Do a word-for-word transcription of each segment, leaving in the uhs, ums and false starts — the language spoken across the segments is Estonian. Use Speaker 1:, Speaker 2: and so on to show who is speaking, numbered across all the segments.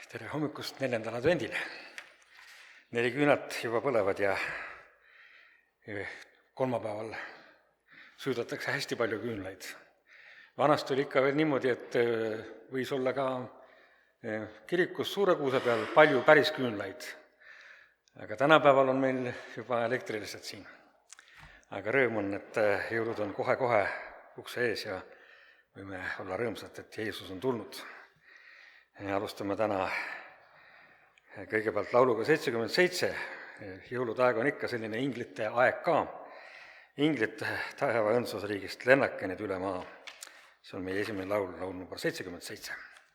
Speaker 1: Tere hommikust neljandal advendil. Neli küünat juba põlevad ja kolmapäeval süüdatakse hästi palju küünlaid. Vanasti oli ikka veel niimoodi, et võis olla ka kirikus suure kuuse peal palju päris küünlaid. Aga tänapäeval on meil juba elektrilised siin. Aga rõõm on, et jõulud on kohe-kohe ukse ees ja võime olla rõõmsad, et Jeesus on tulnud. Alustame täna kõigepealt lauluga seitsekümmend seitse. Jõulude aeg on ikka selline inglite aeg ka. Inglid taeva õndsusriigist lennakenid üle maa. See on meie esimene laul, laul number seitsekümmend seitse.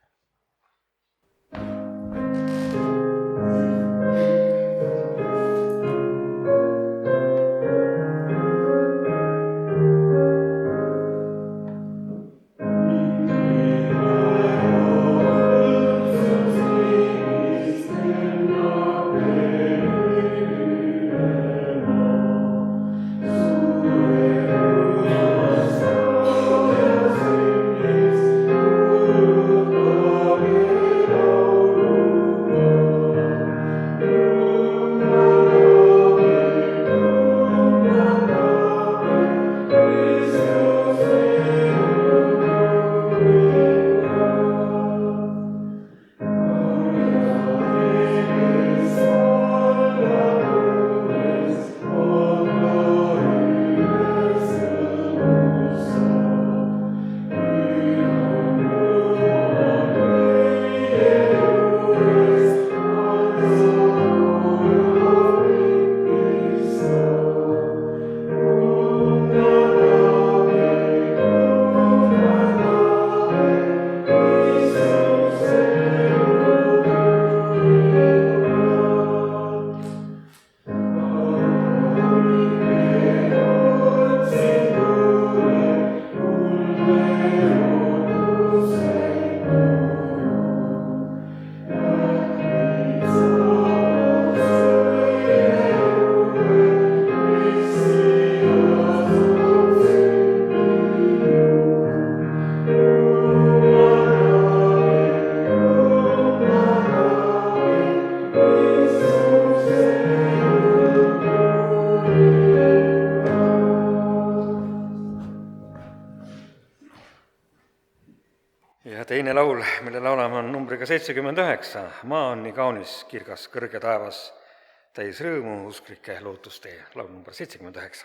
Speaker 1: Teine laul, mille laulame, on numbriga seitsekümmend üheksa. Maa on nii kaunis, kirgas, kõrge taevas, täis rõõmu, usklike lootustee. Laul number seitsekümmend üheksa.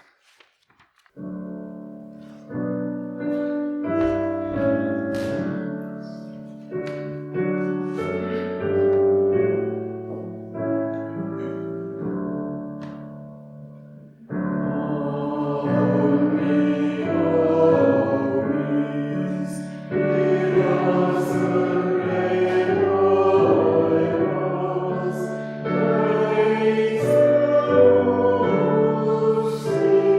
Speaker 2: See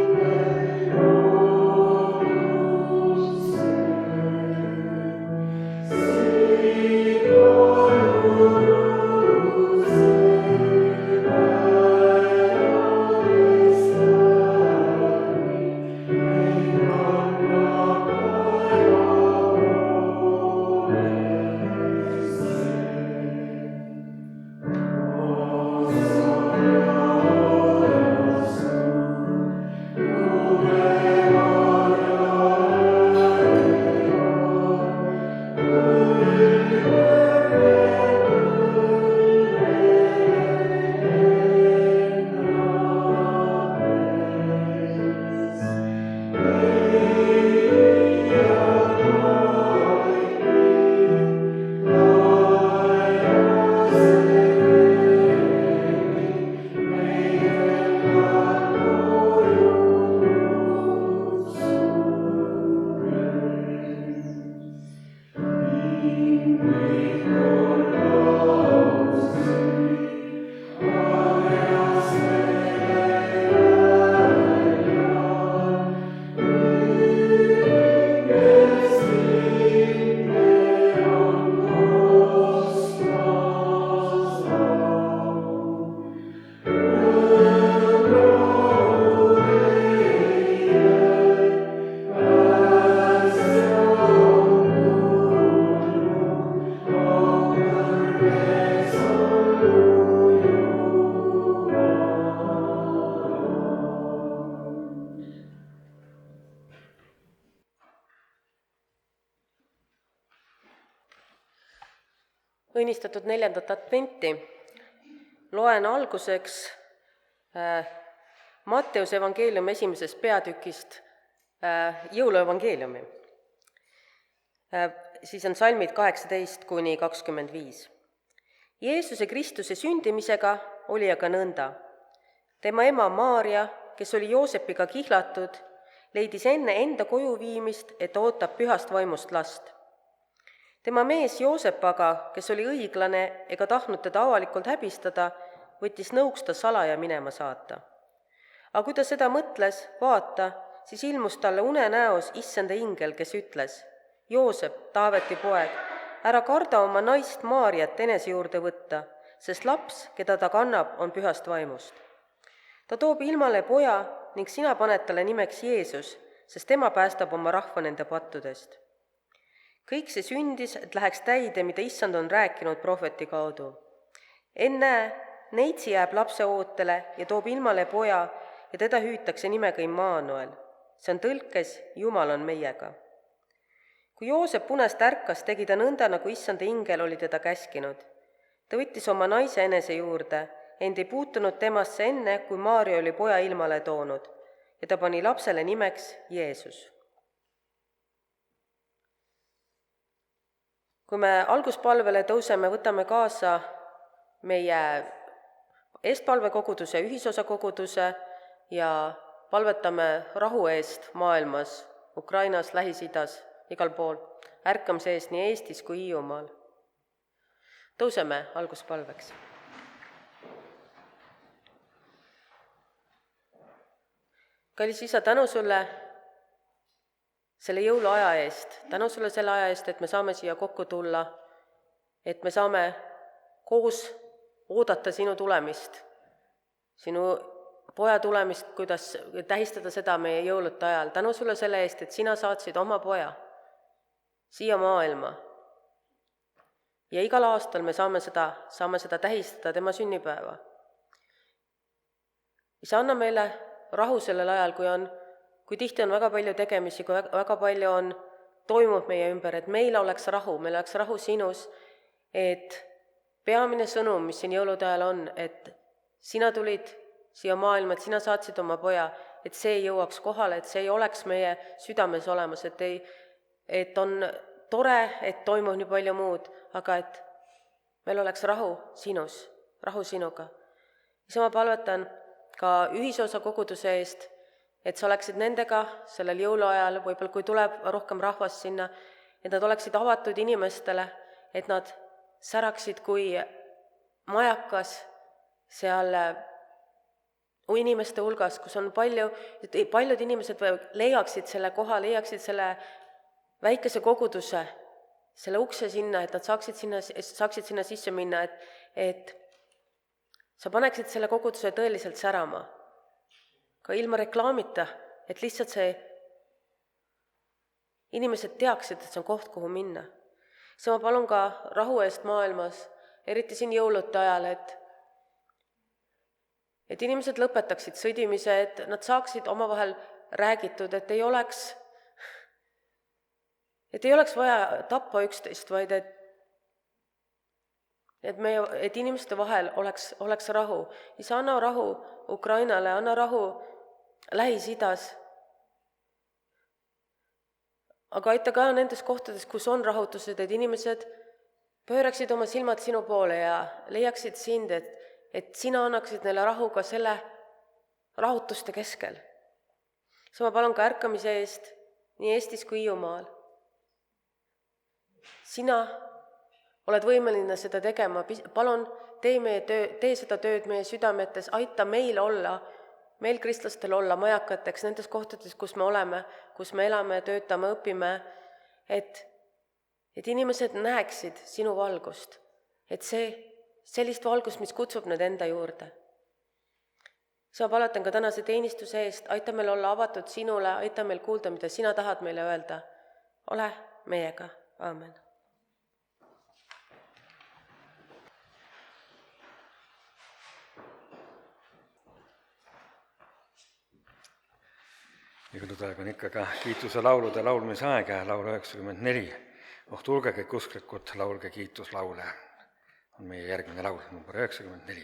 Speaker 2: õnnistatud neljandat adventi. Loen alguseks äh, Matteuse evangeeliumi esimesest peatükist äh, jõuluevangeeliumi. Äh, siis on salmid kaheksateist kuni kakskümmend viis. Jeesuse Kristuse sündimisega oli aga nõnda. Tema ema Maarja, kes oli Joosepiga kihlatud, leidis enne enda koju viimist, et ootab pühast vaimust last. Tema mees Joosep aga, kes oli õiglane ega tahtnud teda avalikult häbistada, võttis nõuks ta salaja minema saata. Aga kui ta seda mõtles, vaata, siis ilmus talle unenäos issanda ingel, kes ütles: Joosep, Taaveti poeg, ära karda oma naist Maarjat enese juurde võtta, sest laps, keda ta kannab, on pühast vaimust. Ta toob ilmale poja ning sina paned talle nimeks Jeesus, sest tema päästab oma rahva nende pattudest. Kõik see sündis, et läheks täide, mida issand on rääkinud prohveti kaudu. Ennäe, neitsi jääb lapse ootele ja toob ilmale poja ja teda hüütakse nimega Immanuel. See on tõlkes Jumal on meiega. Kui Joosep unest ärkas, tegi ta nõnda, nagu issanda ingel oli teda käskinud. Ta võttis oma naise enese juurde, ent ei puutunud temasse enne, kui Maarja oli poja ilmale toonud ja ta pani lapsele nimeks Jeesus. Kui me alguspalvele tõuseme, võtame kaasa meie eestpalvekoguduse, ühisosakoguduse ja palvetame rahu eest maailmas, Ukrainas, Lähis-Idas, igal pool, ärkamise eest nii Eestis kui Hiiumaal. Tõuseme alguspalveks. Kallis isa, tänu sulle selle jõuluaja eest, tänu sulle selle aja eest, et me saame siia kokku tulla, et me saame koos oodata sinu tulemist, sinu poja tulemist, kuidas tähistada seda meie jõulude ajal. Tänu sulle selle eest, et sina saatsid oma poja siia maailma. Ja igal aastal me saame seda, saame seda tähistada tema sünnipäeva. Isa, anna meile rahu sellel ajal, kui on kui tihti on väga palju tegemisi, kui väga palju on toimub meie ümber, et meil oleks rahu, meil oleks rahu sinus, et peamine sõnum, mis siin jõulude ajal on, et sina tulid siia maailma, et sina saatsid oma poja, et see ei jõuaks kohale, et see ei oleks meie südames olemas, et, ei, et on tore, et toimub nii palju muud, aga et meil oleks rahu sinus, rahu sinuga. Isa, ma palvetan ka ühisosa koguduse eest, et sa oleksid nendega sellel jõuluajal, võib-olla kui tuleb rohkem rahvast sinna, et nad oleksid avatud inimestele, et nad säraksid kui majakas seal inimeste hulgas, kus on palju, et paljud inimesed leiaksid selle koha, leiaksid selle väikese koguduse, selle ukse sinna, et nad saaksid sinna, saaksid sinna sisse minna, et, et sa paneksid selle koguduse tõeliselt särama. Ka ilma reklaamita, et lihtsalt see inimesed teaksid, et see on koht, kuhu minna. See ma palun ka rahu eest maailmas, eriti siin jõulude ajal, et, et inimesed lõpetaksid sõdimise, et nad saaksid omavahel räägitud, et ei oleks, et ei oleks vaja tappa üksteist, vaid et, et, meie, et inimeste vahel oleks, oleks rahu. Isa, anna rahu Ukrainale, anna rahu Lähis-Idas, aga aita ka nendes kohtades, kus on rahutused, et inimesed pööraksid oma silmad sinu poole ja leiaksid sind, et, et sina annaksid neile rahu ka selle rahutuste keskel. So ma palun ka ärkamise eest nii Eestis kui Hiiumaal. Sina oled võimeline seda tegema, palun tee, meie töö, tee seda tööd meie südametes, aita meil olla meil kristlastel olla majakateks nendes kohtades, kus me oleme, kus me elame, töötame, õpime, et, et inimesed näeksid sinu valgust, et see sellist valgust, mis kutsub need enda juurde. Sa palatan ka tänase teenistuse eest, aita meil olla avatud sinule, aita meil kuulda, mida sina tahad meile öelda. Ole meiega. Aamen.
Speaker 1: Ja nüüd aeg on ikka ka kiituse laulude laulmise aeg, laul üheksakümmend neli. Oh, tulge kõik usklikud, laulge kiituslaule. on meie järgmine laul, number üheksakümmend neli.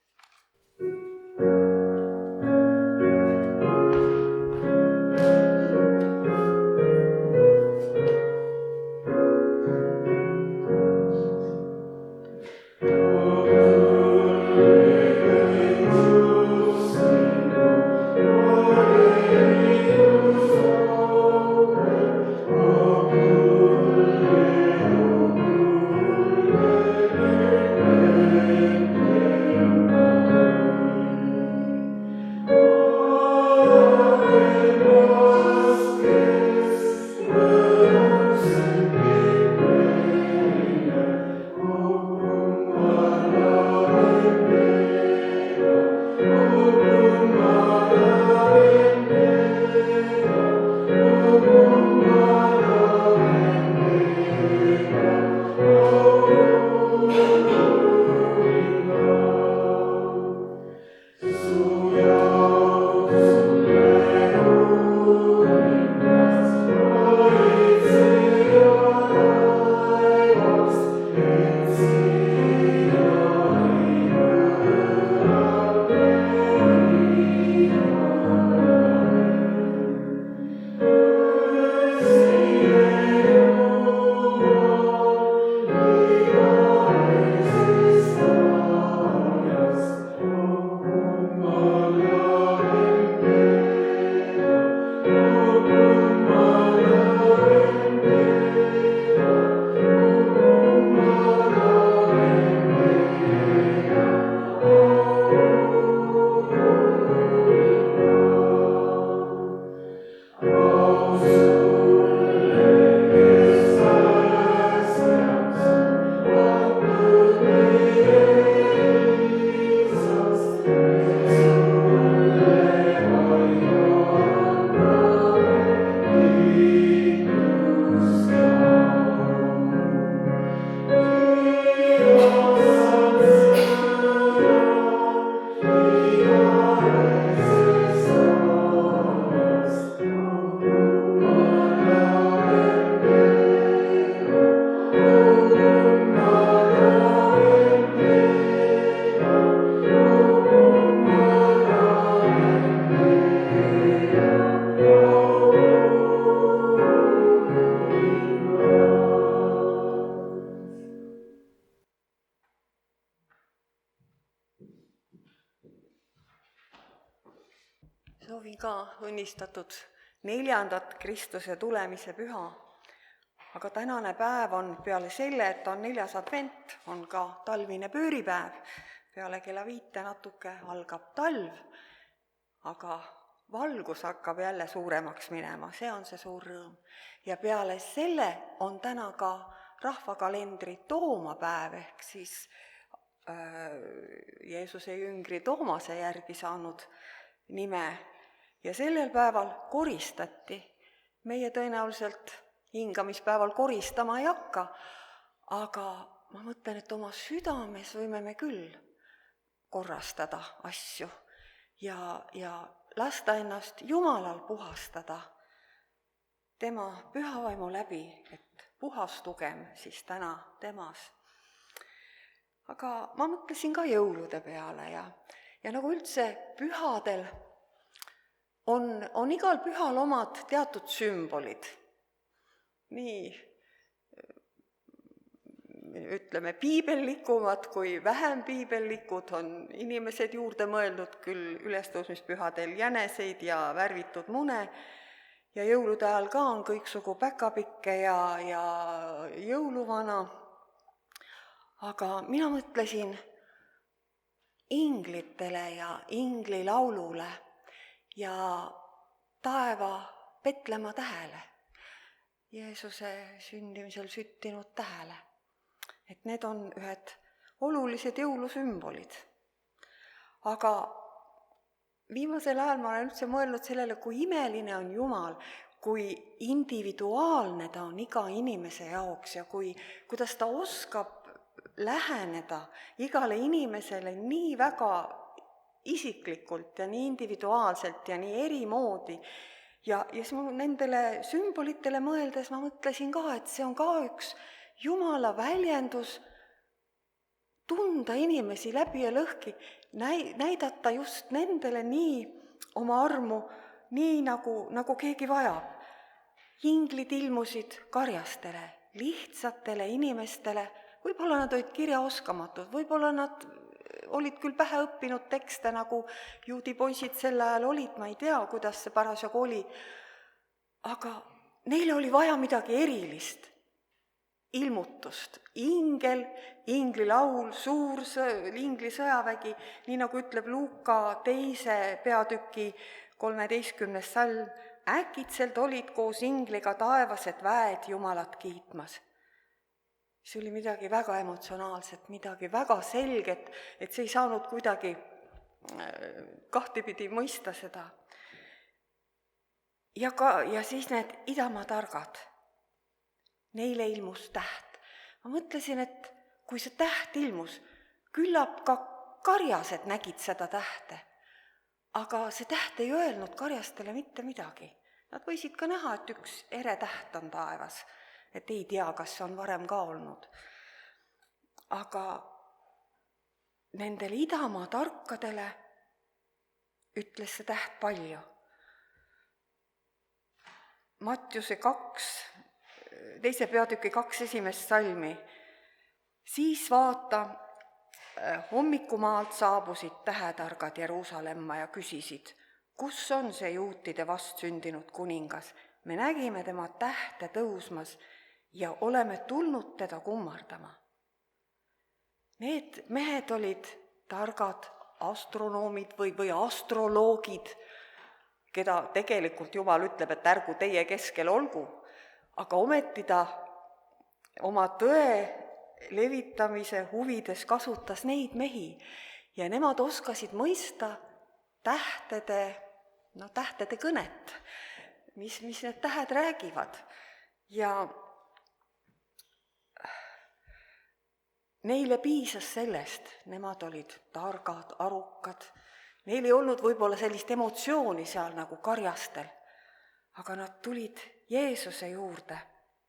Speaker 3: Soovin ka õnnistatud neljandat Kristuse tulemise püha, aga tänane päev on peale selle, et on neljas advent, on ka talvine pööripäev. Peale kella viite natuke algab talv, aga valgus hakkab jälle suuremaks minema, see on see suur rõõm. Ja peale selle on täna ka rahvakalendri toomapäev, ehk siis äh, Jeesuse jüngri Toomase järgi saanud nime. Ja sellel päeval koristati. Meie tõenäoliselt hingamispäeval koristama ei hakka, aga ma mõtlen, et oma südames võime me küll korrastada asju ja, ja lasta ennast Jumalal puhastada tema pühavaimu läbi, et puhastugem siis täna temas. Aga ma mõtlesin ka jõulude peale ja, ja nagu üldse pühadel on, on igal pühal omad teatud sümbolid. Nii, ütleme, piibellikumad kui vähem piibellikud on inimesed juurde mõeldud küll ülestõusmispühadel jäneseid ja värvitud mune ja jõulude ajal ka on kõiksugu päkapikke ja, ja jõuluvana. Aga mina mõtlesin inglitele ja inglilaulule ja taeva Petlema tähele, Jeesuse sündimisel süttinud tähele. Et need on ühed olulised jõulusümbolid. Aga viimasel ajal ma olen üldse mõelnud sellele, kui imeline on Jumal, kui individuaalne ta on iga inimese jaoks ja kui, kuidas ta oskab läheneda igale inimesele nii väga isiklikult ja nii individuaalselt ja nii erimoodi. Ja, ja siis ma nendele sümbolitele mõeldes ma mõtlesin ka, et see on ka üks Jumala väljendus tunda inimesi läbi ja lõhki, näi-, näidata just nendele nii oma armu, nii nagu, nagu keegi vajab. Inglid ilmusid karjastele, lihtsatele inimestele, võib-olla nad olid kirjaoskamatud, võib-olla nad olid küll pähe õppinud tekste, nagu juudi poisid sel ajal olid, ma ei tea, kuidas see parasjagu oli, aga neile oli vaja midagi erilist, ilmutust. Ingel, inglilaul, suur sõ- ingli sõjavägi, nii nagu ütleb Luuka teise peatüki kolmeteistkümnes salm, äkitselt olid koos ingliga taevased väed Jumalat kiitmas. See oli midagi väga emotsionaalset, midagi väga selget, et see ei saanud kuidagi kahtepidi mõista seda. Ja, ka, ja siis need idamaa targad, neile ilmus täht. Ma mõtlesin, et kui see täht ilmus, küllap ka karjased nägid seda tähte, aga see täht ei öelnud karjastele mitte midagi. Nad võisid ka näha, et üks ere täht on taevas, et ei tea, kas see on varem ka olnud. Aga nendele idamaa tarkadele ütles see täht palju. Mattiuse kaks, teise peatüki kaks esimest salmi. Siis vaata, hommikumaalt saabusid tähetargad Jeruusalemma ja küsisid, kus on see juutide vastsündinud kuningas? Me nägime tema tähte tõusmas ja oleme tulnud teda kummardama. Need mehed olid targad astronoomid või, või astroloogid, keda tegelikult Jumal ütleb, et ärgu teie keskel olgu, aga ometi ta oma tõe levitamise huvides kasutas neid mehi ja nemad oskasid mõista tähtede, no tähtede kõnet, mis, mis need tähed räägivad. Ja neile piisas sellest, nemad olid targad, arukad, neil ei olnud võib-olla sellist emotsiooni seal nagu karjastel, aga nad tulid Jeesuse juurde.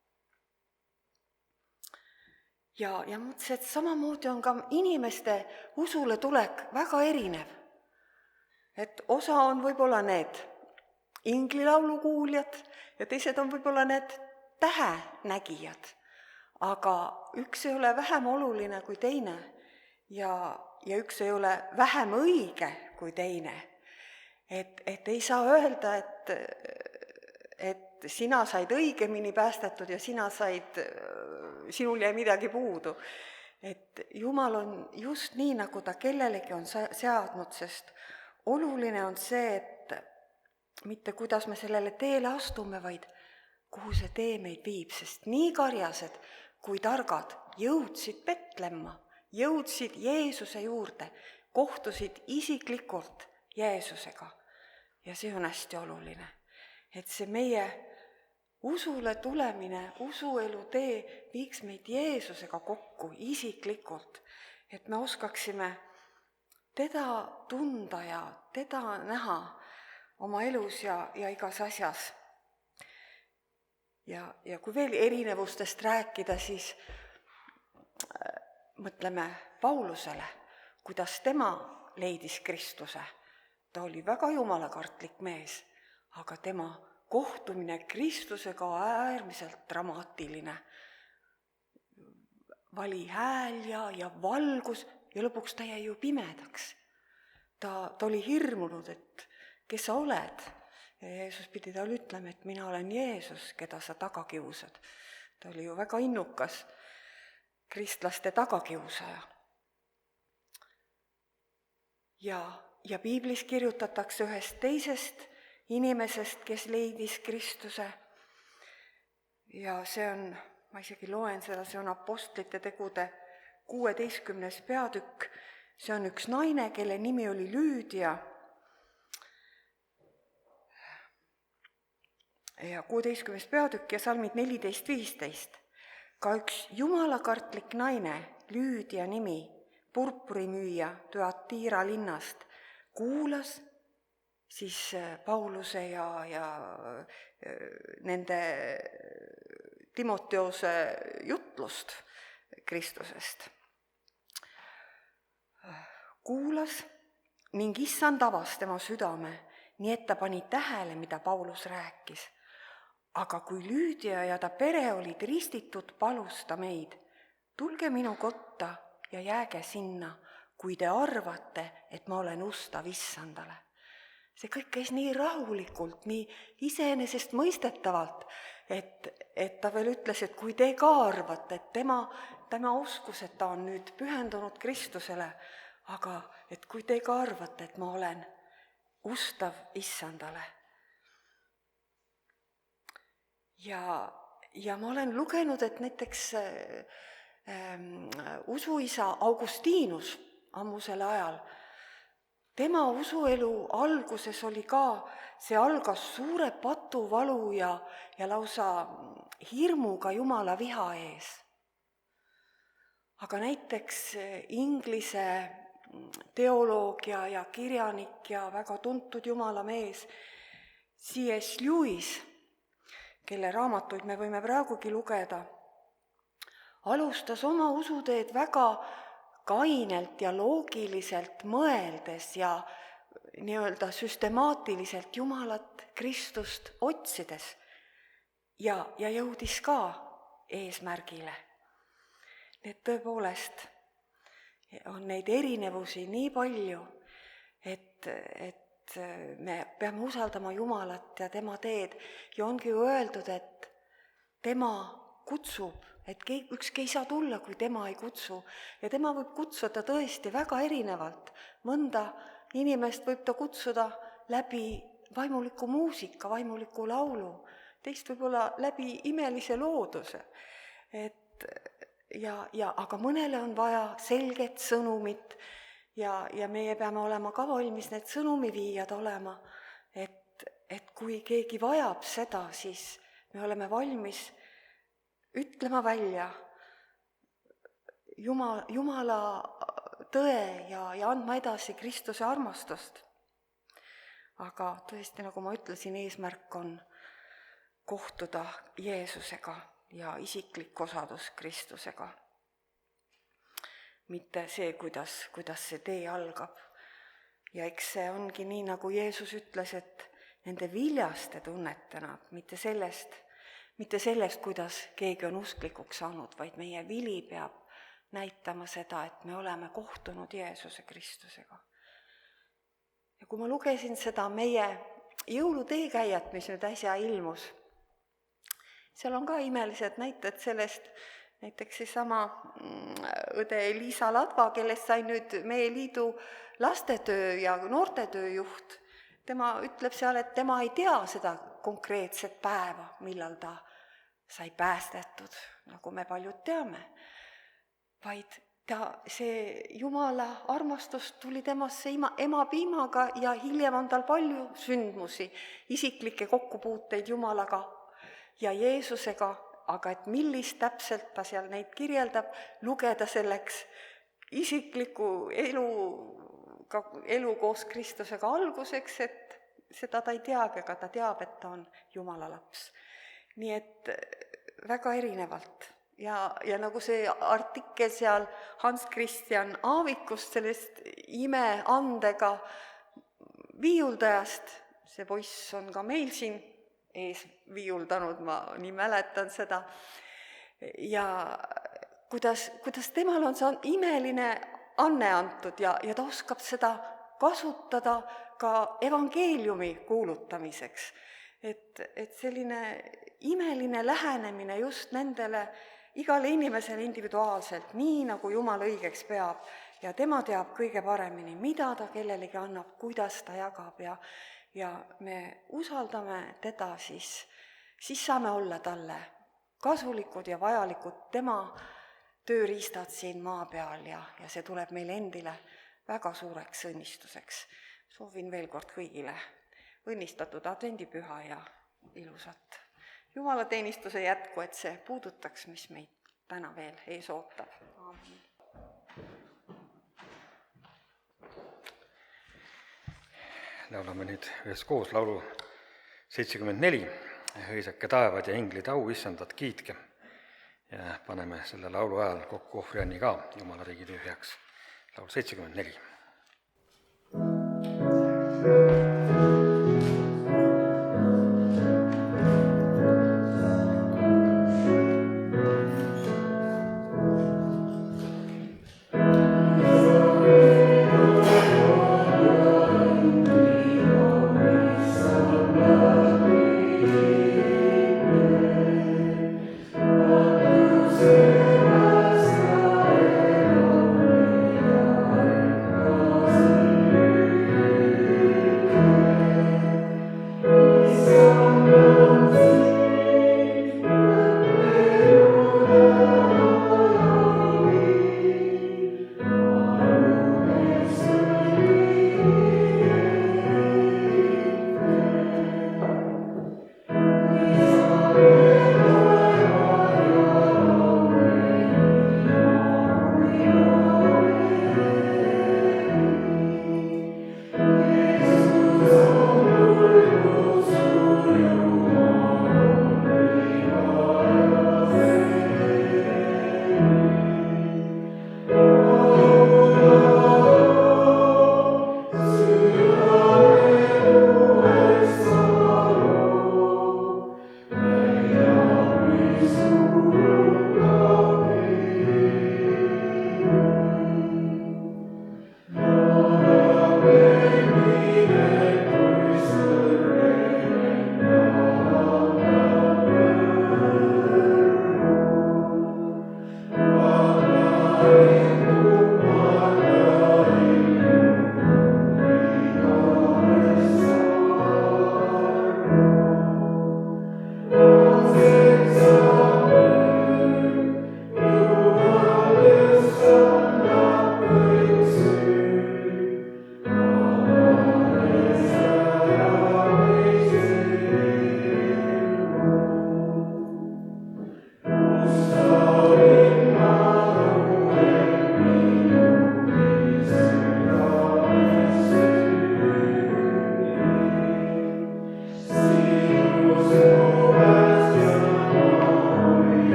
Speaker 3: Ja, ja mõtlesin, et samamoodi on ka inimeste usule tulek väga erinev. Et osa on võib-olla need inglilaulu kuuljad ja teised on võib-olla need tähenägijad, aga üks ei ole vähem oluline kui teine ja, ja üks ei ole vähem õige kui teine. Et, et ei saa öelda, et, et sina said õigemini päästetud ja sina said, sinul jäi midagi puudu. Et Jumal on just nii, nagu ta kellelegi on seadnud, sest oluline on see, et mitte kuidas me sellele teele astume, vaid kuhu see tee meid viib, sest nii karjased kui targad jõudsid Betlemma, jõudsid Jeesuse juurde, kohtusid isiklikult Jeesusega. Ja see on hästi oluline, et see meie usule tulemine, usuelu tee viiks meid Jeesusega kokku isiklikult, et me oskaksime teda tunda ja teda näha oma elus ja, ja igas asjas. Ja, ja kui veel erinevustest rääkida, siis äh, mõtleme Paulusele, kuidas tema leidis Kristuse. Ta oli väga jumalakartlik mees, aga tema kohtumine Kristusega äärmiselt dramaatiline. Vali hääl ja, ja valgus ja lõpuks ta jäi ju pimedaks. Ta, ta oli hirmunud, et kes sa oled? Ja Jeesus pidi talle ütlema, et mina olen Jeesus, keda sa taga kiusad. Ta oli ju väga innukas kristlaste tagakiusaja. Ja, ja piiblis kirjutatakse ühest teisest inimesest, kes leidis Kristuse. Ja see on, ma isegi loen seda, see on apostlite tegude kuueteistkümnes peatükk. See on üks naine, kelle nimi oli Lüüdia. Ja kuueteistkümnes peatükk ja salmid neliteist viisteist. Ka üks jumalakartlik naine, Lüüdia nimi, purpurimüüja Thyatira linnast, kuulas siis Pauluse ja, ja nende Timoteose jutlust Kristusest. kuulas ning issand avas tema südame, nii et ta pani tähele, mida Paulus rääkis. Aga kui Lüüdia ja ta pere olid ristitud, palus ta meid, tulge minu kotta ja jääge sinna, kui te arvate, et ma olen ustav issandale. See kõik käis nii rahulikult, nii iseenesestmõistetavalt, et, et ta veel ütles, et kui te ka arvate, et tema, tema uskus, et ta on nüüd pühendunud Kristusele, aga et kui te ka arvate, et ma olen ustav issandale. Ja, ja ma olen lugenud, et näiteks ähm, usuisa Augustinus ammusel ajal, tema usuelu alguses oli ka, see algas suure patuvalu ja, ja lausa hirmuga Jumala viha ees. Aga näiteks Inglise teoloogia ja kirjanik ja väga tuntud Jumala mees C S Lewis, kelle raamatuid me võime praegugi lugeda, alustas oma usuteed väga kainelt ja loogiliselt mõeldes ja nii-öelda süstemaatiliselt Jumalat, Kristust otsides ja, ja jõudis ka eesmärgile. Nii et tõepoolest on neid erinevusi nii palju, et, et me peame usaldama Jumalat ja tema teed. Ja ongi ju öeldud, et tema kutsub, et ükski ei saa tulla, kui tema ei kutsu. Ja tema võib kutsuda tõesti väga erinevalt. Mõnda inimest võib ta kutsuda läbi vaimuliku muusika, vaimuliku laulu, teist võib-olla läbi imelise looduse. Et, ja, ja, aga mõnele on vaja selget sõnumit ja, ja meie peame olema ka valmis need sõnumiviijad olema, et, et kui keegi vajab seda, siis me oleme valmis ütlema välja Jumal, Jumala tõe ja, ja andma edasi Kristuse armastust. Aga tõesti, nagu ma ütlesin, eesmärk on kohtuda Jeesusega ja isiklik osadus Kristusega. Mitte see, kuidas, kuidas see tee algab. Ja eks see ongi nii, nagu Jeesus ütles, et nende viljast te tunnete nad, mitte sellest, mitte sellest, kuidas keegi on usklikuks saanud, vaid meie vili peab näitama seda, et me oleme kohtunud Jeesuse Kristusega. Ja kui ma lugesin seda meie jõuluteekäijat, mis nüüd äsja ilmus, seal on ka imelised näited sellest, näiteks seesama õde Liisa Ladva, kellest sai nüüd meie liidu lastetöö ja noortetöö juht. Tema ütleb seal, et tema ei tea seda konkreetset päeva, millal ta sai päästetud, nagu me paljud teame. Vaid ta, see Jumala armastus tuli temasse ema, ema piimaga ja hiljem on tal palju sündmusi, isiklikke kokkupuuteid Jumalaga ja Jeesusega, aga et millist täpselt ta seal neid kirjeldab, lugeda selleks isikliku elu, elu koos Kristusega alguseks, et seda ta ei teagi, aga ta teab, et ta on Jumala laps. Nii et väga erinevalt. Ja, ja nagu see artikkel seal Hans Christian Aavikust, sellest imeandega viiuldajast, see poiss on ka meil siin ees viiuldanud, ma nii mäletan seda, ja kuidas, kuidas temal on see imeline anne antud ja, ja ta oskab seda kasutada ka evangeeliumi kuulutamiseks. Et, et selline imeline lähenemine just nendele igale inimesele individuaalselt, nii nagu Jumal õigeks peab ja tema teab kõige paremini, mida ta kellelegi annab, kuidas ta jagab ja ja me usaldame teda, siis, siis saame olla talle kasulikud ja vajalikud tema tööriistad siin maa peal ja, ja see tuleb meile endile väga suureks õnnistuseks. Soovin veel kord kõigile õnnistatud advendipüha ja ilusat Jumalateenistuse jätku, et see puudutaks, mis meid täna veel ees ootab. Aamen.
Speaker 1: Laulame nüüd ühes koos laulu seitsekümmend neli, Hõisake taevad ja inglid au, issandat kiitke. Ja paneme selle laulu ajal kokku ohvrianni ka Jumala riigi töö heaks. Laul seitsekümmend neli.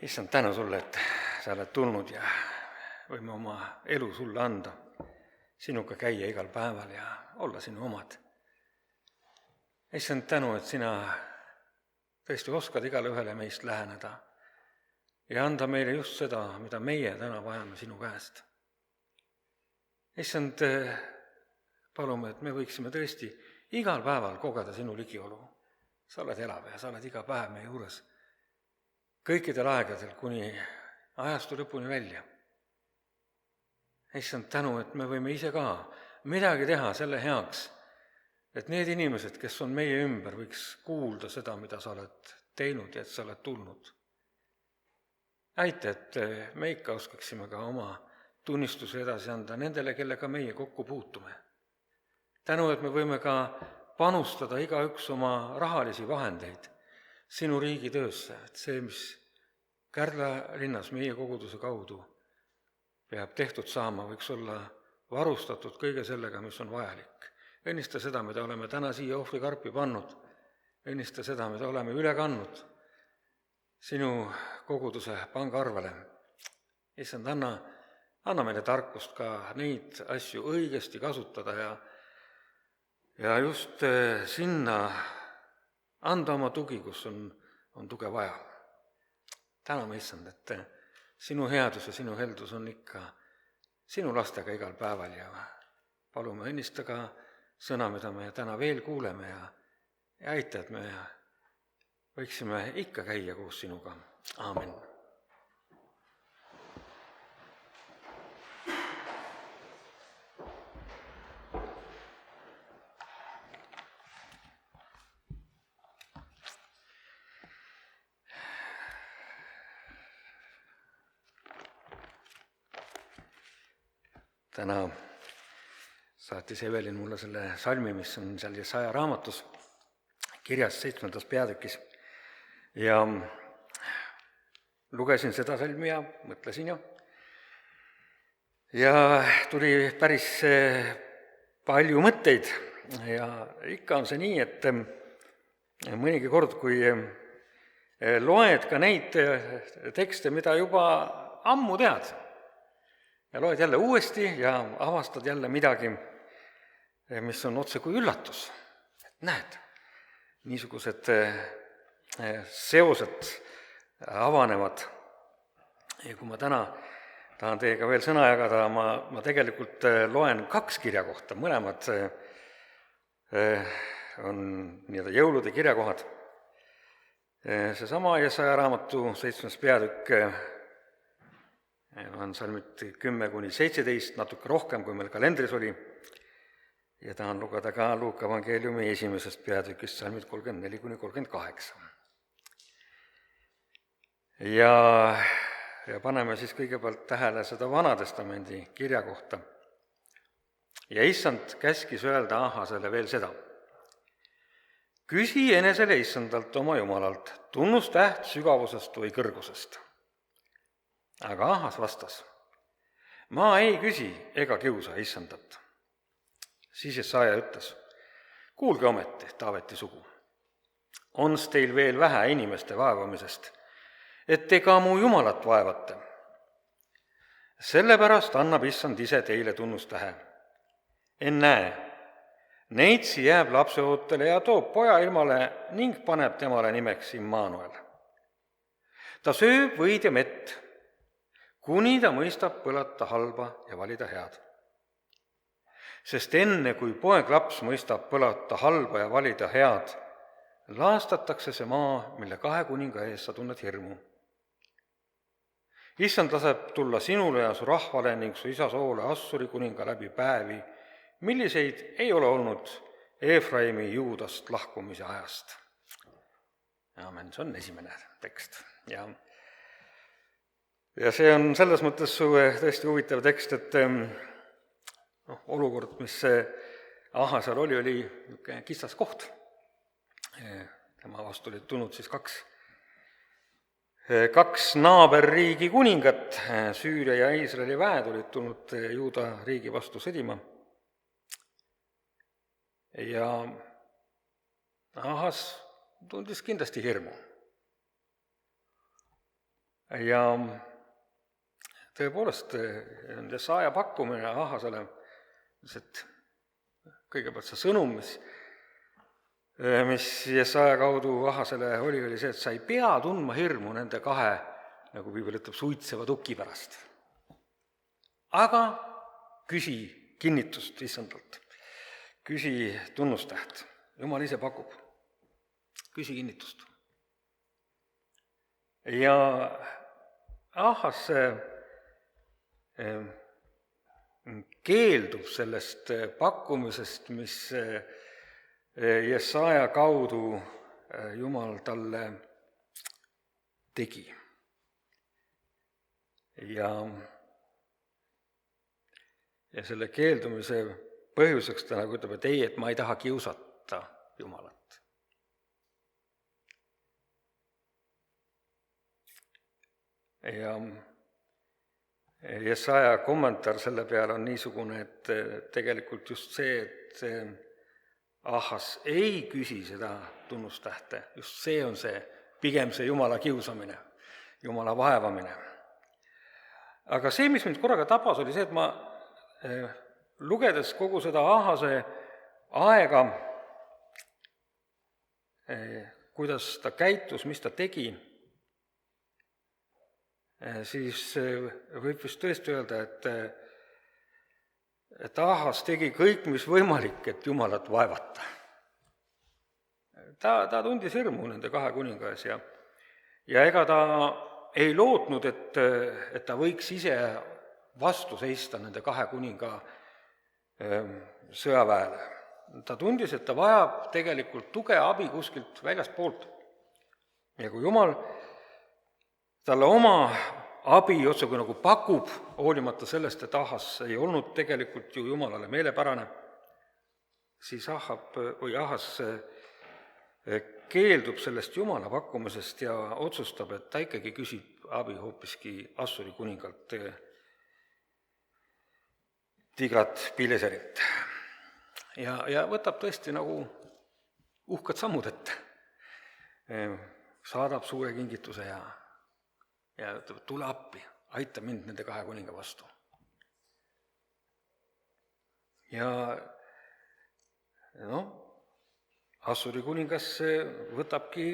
Speaker 1: issand, tänu sulle, et sa oled tulnud ja võime oma elu sulle anda, sinuga käia igal päeval ja olla sinu omad. issand, tänu, et sina tõesti oskad igale ühele meist läheneda ja anda meile just seda, mida meie täna vajame sinu käest. issand, palume, et me võiksime tõesti igal päeval kogeda sinu ligiolu. Sa oled elav ja sa oled iga päev meie juures, kõikidel aegadel kuni ajastu lõpuni välja. issand, tänu, et me võime ise ka midagi teha selle heaks, et need inimesed, kes on meie ümber, võiks kuulda seda, mida sa oled teinud ja et sa oled tulnud. Aita, et me ikka oskaksime ka oma tunnistuse edasi anda nendele, kellega meie kokku puutume. Tänu, et me võime ka panustada igaüks oma rahalisi vahendeid sinu riigi töösse, et see, mis Kärdla linnas meie koguduse kaudu peab tehtud saama, võiks olla varustatud kõige sellega, mis on vajalik. Õnnista seda, mida oleme täna siia ohvrikarpi pannud, õnnista seda, mida oleme üle kandnud sinu koguduse pangaarvele. issand, anna, anna meile tarkust ka neid asju õigesti kasutada ja, ja just sinna anda oma tugi, kus on, on tuge vaja. Täname, issand, et sinu headus ja sinu heldus on ikka sinu lastega igal päeval ja palume õnnista ka sõna, mida me täna veel kuuleme ja, ja aita, et me võiksime ikka käia koos sinuga. Aamen. Täna saatis Evelin mulle selle salmi, mis on seal Jesaja raamatus kirjas seitsmendas peatükis. Ja lugesin seda salmi ja mõtlesin ja, ja tuli päris palju mõtteid ja ikka on see nii, et mõnigi kord, kui loed ka neid tekste, mida juba ammu tead, ja loed jälle uuesti ja avastad jälle midagi, mis on otse kui üllatus. Et näed, niisugused seosed avanevad. Ja kui ma täna tahan teiega veel sõna jagada, ma, ma tegelikult loen kaks kirjakohta, mõlemad on nii-öelda jõulude kirjakohad. Seesama Jesaja raamatu seitsmes peatükk on salmid kümme kuni seitseteist, natuke rohkem, kui meil kalendris oli, ja tahan lugeda ka Luuka evangeeliumi esimesest peatükist, salmid kolmkümmend neli kuni kolmkümmend kaheksa. Ja, ja paneme siis kõigepealt tähele seda Vanatestamendi kirja kohta. Ja issand käskis öelda Ahasele veel seda. Küsi enesele issandalt oma jumalalt, tunnustäht sügavusest või kõrgusest. Aga Ahas vastas, ma ei küsi ega kiusa issandat. Siis Jesaja ütles, kuulge ometi, Taaveti sugu, ons teil veel vähe inimeste vaevamisest, et te ka mu jumalat vaevate. Sellepärast annab issand ise teile tunnustähe. Ennäe, neitsi jääb lapseootele ja toob poja ilmale ning paneb temale nimeks Immanuel. Ta sööb võid ja mett, kuni ta mõistab põlata halba ja valida head. Sest enne, kui poeglaps mõistab põlata halba ja valida head, laastatakse see maa, mille kahe kuninga ees sa tunned hirmu. Issand laseb tulla sinule ja su rahvale ning su isa soole Assuri kuninga läbi päevi, milliseid ei ole olnud Efraimi Juudast lahkumise ajast. Aamen, see on esimene tekst. Ja Ja see on selles mõttes tõesti huvitav tekst, et noh, olukord, mis Ahasel oli, oli niisugune kitsas koht. Tema vastu olid tulnud siis kaks, kaks naaberriigi kuningat, Süüria ja Iisraeli väed olid tulnud Juuda riigi vastu sõdima. Ja Ahas tundis kindlasti hirmu. ja tõepoolest, Jesaja pakkumine Ahasele, et kõigepealt see sõnum, mis, mis Jesaja kaudu Ahasele oli, oli see, et sa ei pea tundma hirmu nende kahe, nagu piibel ütleb, suitseva tuki pärast. Aga küsi kinnitust issandalt, küsi tunnustäht, Jumal ise pakub, küsi kinnitust. Ja Ahas keeldub sellest pakkumisest, mis Jesaja kaudu Jumal talle tegi. Ja, ja selle keeldumise põhjuseks ta nagu ütleb, et ei, et ma ei taha kiusata Jumalat. Ja Jesaja kommentaar selle peale on niisugune, et tegelikult just see, et Ahas ei küsi seda tunnustähte, just see on see, pigem see Jumala kiusamine, Jumala vaevamine. Aga see, mis mind korraga tabas, oli see, et ma lugedes kogu seda Ahase aega, kuidas ta käitus, mis ta tegi, siis võib vist tõesti öelda, et, et Ahas tegi kõik, mis võimalik, et Jumalat vaevata. Ta, ta tundis hirmu nende kahe kuninga ees ja, ja ega ta ei lootnud, et, et ta võiks ise vastu seista nende kahe kuninga sõjaväele. Ta tundis, et ta vajab tegelikult tuge, abi kuskilt väljastpoolt. Ja kui Jumal talle oma abi otse kui nagu pakub, hoolimata sellest, et Ahas ei olnud tegelikult ju Jumalale meelepärane, siis Ahab või Ahas keeldub sellest Jumala pakkumisest ja otsustab, et ta ikkagi küsib abi hoopiski Assuri kuningalt Tiglat Pileserilt. Ja, ja võtab tõesti nagu uhked sammud ette. Saadab suure kingituse ja ja ütleb, tule appi, aita mind nende kahe kuninga vastu. Ja noh, Assuri kuningas võtabki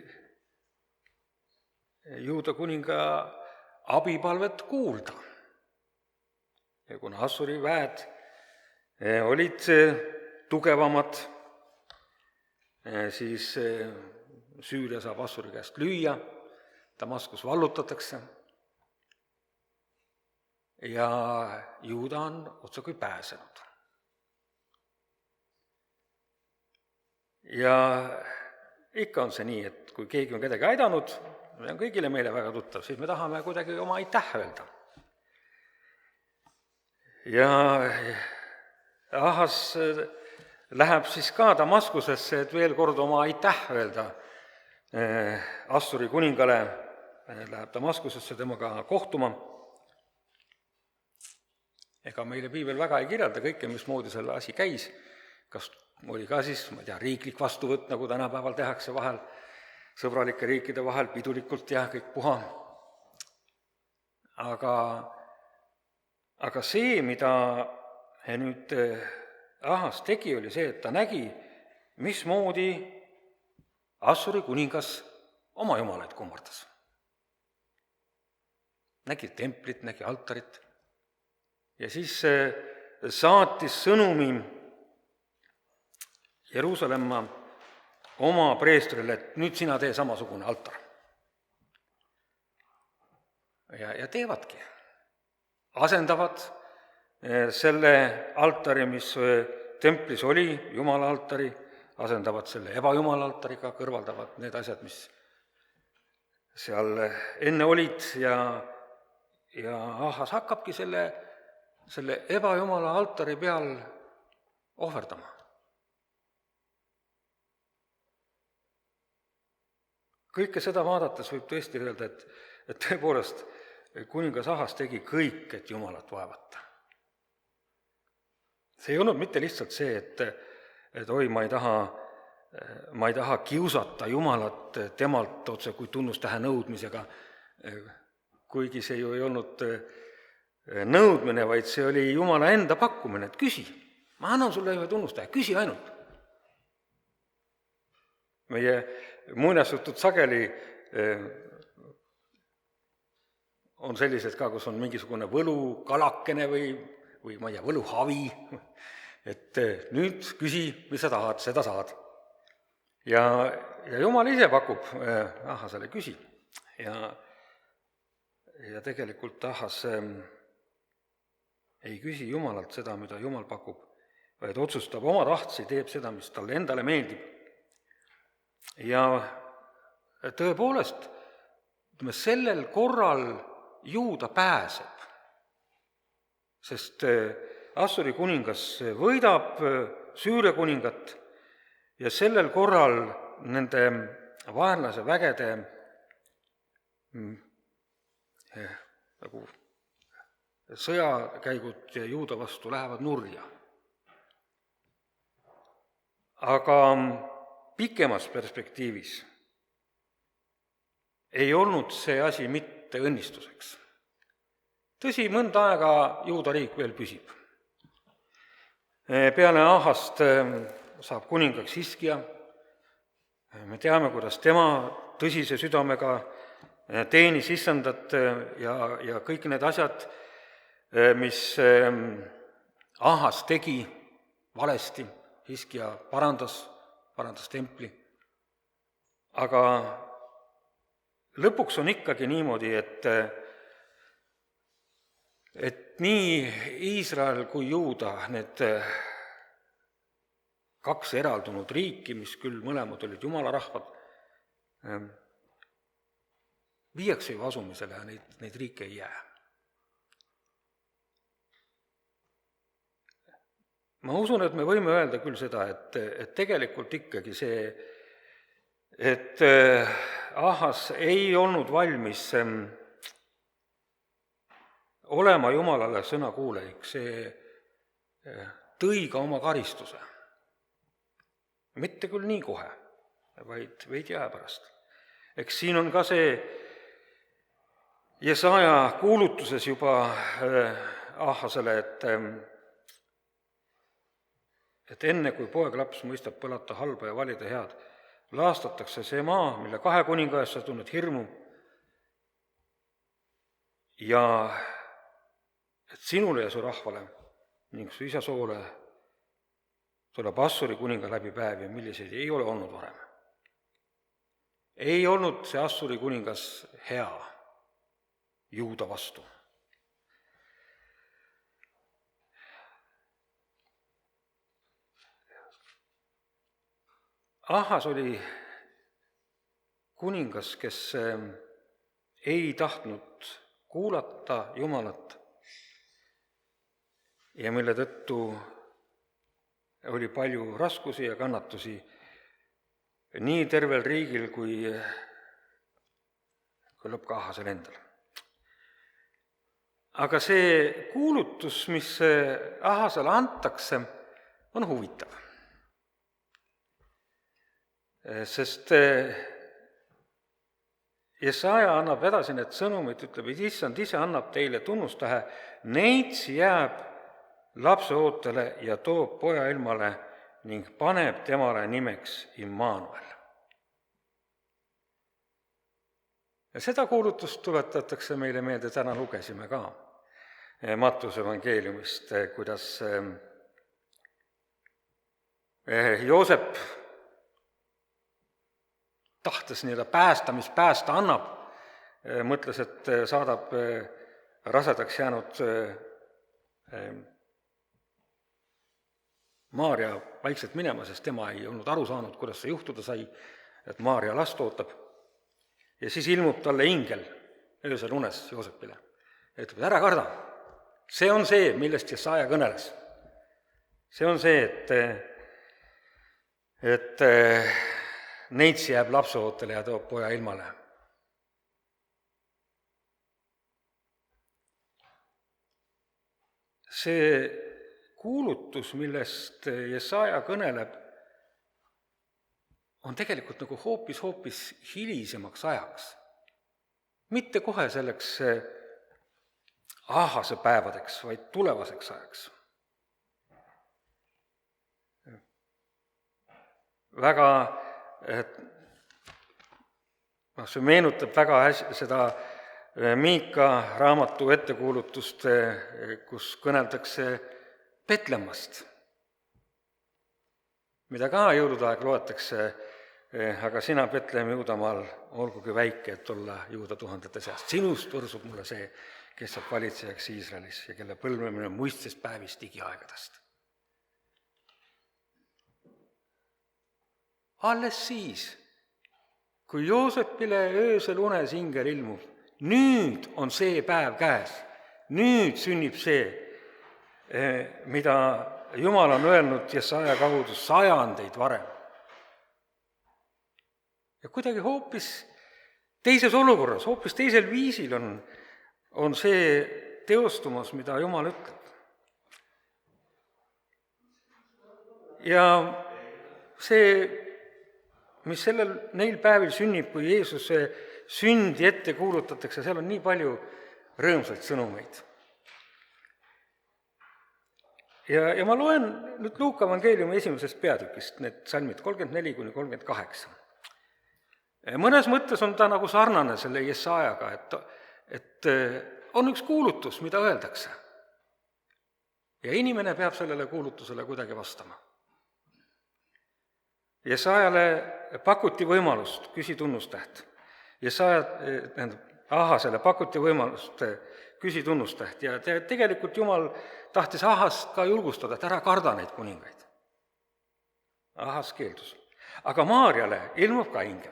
Speaker 1: Juuda kuninga abipalvet kuulda. Ja kuna Assuri väed olid tugevamad, siis Süüria saab Assuri käest lüüa, Damaskus vallutatakse ja Juuda on otse kui pääsenud. Ja ikka on see nii, et kui keegi on kedagi aidanud, see on kõigile meile väga tuttav, siis me tahame kuidagi oma aitäh öelda. Ja Ahas läheb siis ka Damaskusesse, et veel kord oma aitäh öelda Assuri kuningale, läheb Damaskusesse temaga kohtuma. Ega meile piibel väga ei kirjelda kõike, mismoodi selle asi käis, kas oli ka siis, ma ei tea, riiklik vastuvõtt, nagu tänapäeval tehakse vahel, sõbralike riikide vahel pidulikult ja kõik puha. Aga, aga see, mida nüüd Ahas tegi, oli see, et ta nägi, mismoodi Assuri kuningas oma jumalaid kummardas. Nägi templit, nägi altarit ja siis saatis sõnumi Jeruusalemma oma preestrile, et nüüd sina tee samasugune altar. Ja, ja teevadki. Asendavad selle altari, mis templis oli, Jumala altari, asendavad selle ebajumala altariga, kõrvaldavad need asjad, mis seal enne olid ja, ja Ahas hakkabki selle, selle ebajumala altari peal ohverdama. Kõike seda vaadates võib tõesti öelda, et, et tõepoolest kuningas Ahas tegi kõik, et Jumalat vaevata. See ei olnud mitte lihtsalt see, et, et oi, ma ei taha, ma ei taha kiusata Jumalat temalt otse kui tunnustähe nõudmisega, kuigi see ju ei olnud nõudmine, vaid see oli Jumala enda pakkumine, et küsi, ma annan sulle ühe tunnustaja, küsi ainult. Meie muinasjutud sageli on sellised ka, kus on mingisugune võlukalakene või, või ma ei tea, võluhavi, et nüüd küsi, mis sa tahad, seda saad. Ja, ja Jumal ise pakub Ahasele küsi ja, ja tegelikult Ahas ei küsi Jumalalt seda, mida Jumal pakub, vaid otsustab oma tahtsi, teeb seda, mis talle endale meeldib. Ja tõepoolest, ütleme, sellel korral Juuda pääseb, sest Assuri kuningas võidab Süüria kuningat ja sellel korral nende vaenlase vägede eh, nagu sõjakäigud Juuda vastu lähevad nurja. Aga pikemas perspektiivis ei olnud see asi mitte õnnistuseks. Tõsi, mõnda aega Juuda riik veel püsib. Peale Ahast saab kuningaks Hiskia. Me teame, kuidas tema tõsise südamega teenis issandat ja, ja kõik need asjad, mis Ahas tegi valesti, Hiskia parandas, parandas templi. Aga lõpuks on ikkagi niimoodi, et, et nii Iisrael kui Juuda, need kaks eraldunud riiki, mis küll mõlemad olid jumala rahvad, viiakse ju asumisele ja neid, neid riike ei jää. Ma usun, et me võime öelda küll seda, et, et tegelikult ikkagi see, et Ahas ei olnud valmis olema Jumalale sõnakuulelik, see tõi ka oma karistuse. Mitte küll nii kohe, vaid veidi aja pärast. Eks siin on ka see Jesaja kuulutuses juba Ahasele, et, et enne kui poeglaps mõistab põlata halba ja valida head, laastatakse see maa, mille kahe kuninga eest sa tunned hirmu, ja et sinule ja su rahvale ning su isa soole tuleb Assuri kuninga läbi päevi, milliseid ei ole olnud varem. Ei olnud see Assuri kuningas hea Juuda vastu. Ahas oli kuningas, kes ei tahtnud kuulata Jumalat ja mille tõttu oli palju raskusi ja kannatusi nii tervel riigil kui, kui lõpp ka Ahasel endal. Aga see kuulutus, mis Ahasele antakse, on huvitav. Sest Jesaja annab edasi need sõnumid, ütleb, et issand ise annab teile tunnustähe, neits jääb lapseootele ja toob poja ilmale ning paneb temale nimeks Immanuel. Ja seda kuulutust tuletatakse meile meelde, täna lugesime ka Mattuse evangeeliumist, kuidas Joosep tahtes nii-öelda päästa, mis päästa annab, mõtles, et saadab rasedaks jäänud Maarja vaikselt minema, sest tema ei olnud aru saanud, kuidas see juhtuda sai, et Maarja last ootab. Ja siis ilmub talle ingel öösel unes Joosepile. Ja ütleb, et ära karda, see on see, millest Jesaja kõneles. See on see, et, et neits jääb lapseootele ja toob poja ilmale. See kuulutus, millest Jesaja kõneleb, on tegelikult nagu hoopis-hoopis hilisemaks ajaks. mitte kohe selleks ahase päevadeks, vaid tulevaseks ajaks. Väga, noh, see meenutab väga hästi seda Miika raamatu ettekuulutust, kus kõneldakse Petlemmast, mida ka jõulude aeg loetakse, aga sina, Betlehem Juudamaal, olgugi väike, et olla juuda tuhandete seast. Sinust võrsub mulle see, kes saab valitsejaks Iisraelis ja kelle põlvnemine on muistsest päevist digiaegadest. Alles siis, kui Joosepile öösel unes ingel ilmub, nüüd on see päev käes, nüüd sünnib see, mida Jumal on öelnud Jesaja kaudu sajandeid varem. Ja kuidagi hoopis teises olukorras, hoopis teisel viisil on, on see teostumas, mida Jumal ütleb. Ja see, mis sellel neil päevil sünnib, kui Jeesuse sündi ette kuulutatakse, seal on nii palju rõõmsaid sõnumeid. Ja, ja ma loen nüüd Luuka evangeeliumi esimesest peatükist, need salmid kolmkümmend neli kuni kolmkümmend kaheksa. Mõnes mõttes on ta nagu sarnane selle Jesajaga, et, et on üks kuulutus, mida öeldakse. Ja inimene peab sellele kuulutusele kuidagi vastama. Jesajale pakuti võimalust, küsi tunnustäht. Jesaja, tähendab, Ahasele pakuti võimalust, küsi tunnustäht. Ja te, tegelikult Jumal tahtis Ahast ka julgustada, et ära karda neid kuningaid. Ahas keeldus. Aga Maarjale ilmub ka ingel.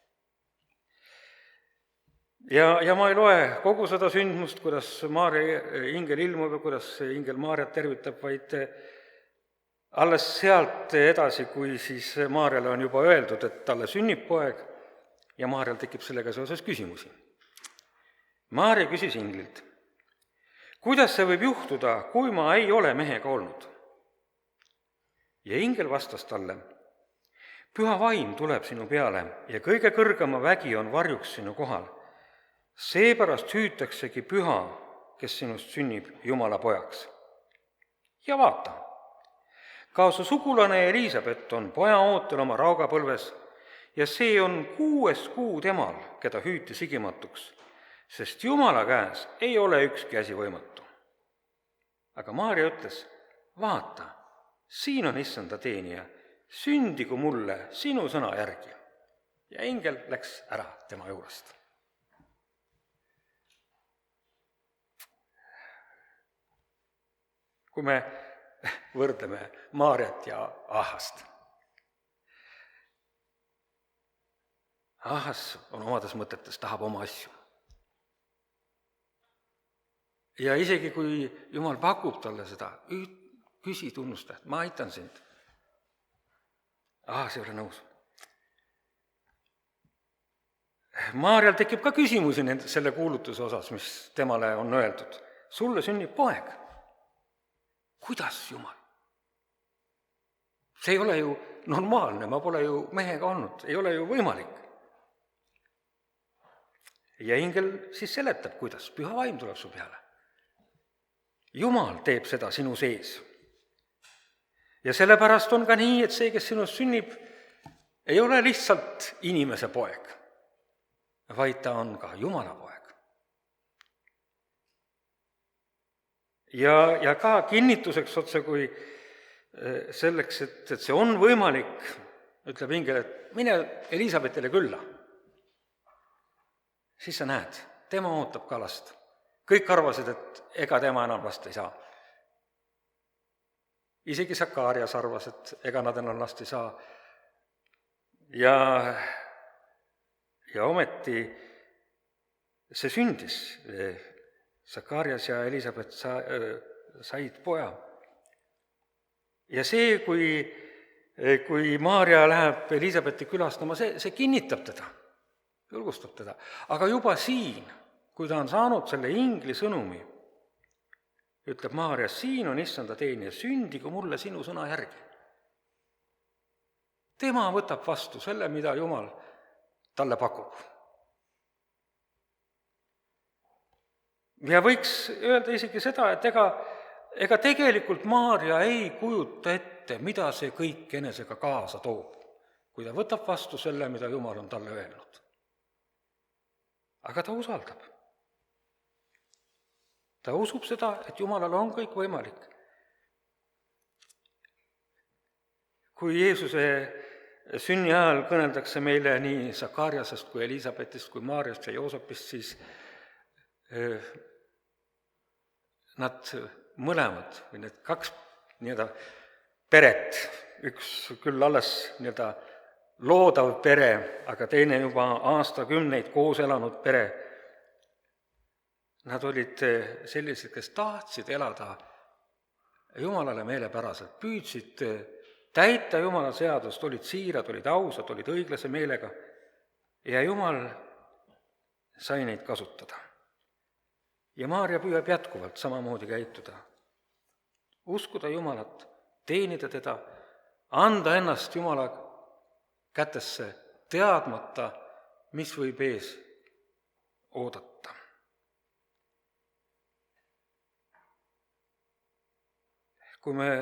Speaker 1: Ja, ja ma ei loe kogu seda sündmust, kuidas Maarja ingel ilmub ja kuidas ingel Maarjat tervitab, vaid alles sealt edasi, kui siis Maarjale on juba öeldud, et talle sünnib poeg ja Maarjal tekib sellega seoses küsimusi. Maarja küsis inglilt, kuidas see võib juhtuda, kui ma ei ole mehega olnud? Ja ingel vastas talle, püha vaim tuleb sinu peale ja kõige kõrgema vägi on varjuks sinu kohal. Seepärast hüütaksegi püha, kes sinust sünnib Jumala pojaks. Ja vaata, ka su sugulane Elisabet on poja ootel oma raugapõlves ja see on kuues kuu temal, keda hüüti sigimatuks, sest Jumala käes ei ole ükski asi võimatu. Aga Maarja ütles, vaata, siin on issanda teenija, sündigu mulle sinu sõna järgi. Ja ingel läks ära tema juurest. Kui me võrdleme Maarjat ja Ahast. Ahas on omades mõtetes, tahab oma asju. Ja isegi kui Jumal pakub talle seda, küsi tunnustäht, ma aitan sind. Ahas ei ole nõus. Maarjal tekib ka küsimusi selle kuulutuse osas, mis temale on öeldud. Sulle sünnib poeg. Kuidas, Jumal? See ei ole ju normaalne, ma pole ju mehega olnud, ei ole ju võimalik. Ja ingel siis seletab, kuidas püha vaim tuleb su peale. Jumal teeb seda sinu sees. Ja sellepärast on ka nii, et see, kes sinust sünnib, ei ole lihtsalt inimese poeg, vaid ta on ka Jumala poeg. Ja, ja ka kinnituseks otse kui selleks, et, et see on võimalik, ütleb ingel, et mine Elisabetile külla. Siis sa näed, tema ootab ka last. Kõik arvasid, et ega tema enam last ei saa. Isegi Sakarias arvas, et ega nad enam last ei saa. Ja, ja ometi see sündis. Sakarias ja Elisabet sa, said poja. Ja see, kui, kui Maarja läheb Elisabeti külastama, see, see kinnitab teda, julgustab teda. Aga juba siin, kui ta on saanud selle ingli sõnumi, ütleb Maarja, siin on issanda teenija, sündigu mulle sinu sõna järgi. Tema võtab vastu selle, mida Jumal talle pakub. ja võiks öelda isegi seda, et ega, ega tegelikult Maarja ei kujuta ette, mida see kõik enesega kaasa toob, kui ta võtab vastu selle, mida Jumal on talle öelnud. Aga ta usaldab. Ta usub seda, et Jumalal on kõik võimalik. Kui Jeesuse sünni ajal kõneldakse meile nii Sakariasest kui Elisabetist kui Maarjast ja Joosepist, siis nad mõlemad või need kaks nii-öelda peret, üks küll alles nii-öelda loodav pere, aga teine juba aastakümneid koos elanud pere, nad olid sellised, kes tahtsid elada Jumalale meelepäraselt, püüdsid täita Jumala seadust, olid siirad, olid ausad, olid õiglase meelega ja Jumal sai neid kasutada. Ja Maarja püüab jätkuvalt samamoodi käituda. Uskuda Jumalat, teenida teda, anda ennast Jumala kätesse, teadmata, mis võib ees oodata. Kui me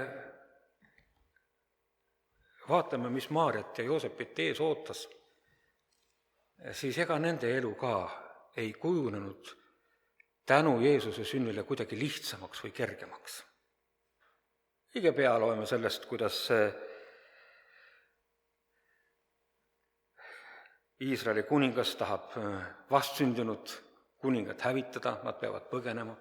Speaker 1: vaatame, mis Maarjat ja Joosepit ees ootas, siis ega nende elu ka ei kujunenud tänu Jeesuse sünnile kuidagi lihtsamaks või kergemaks. Õige pea loeme sellest, kuidas Iisraeli kuningas tahab vastsündinud kuningat hävitada, nad peavad põgenema.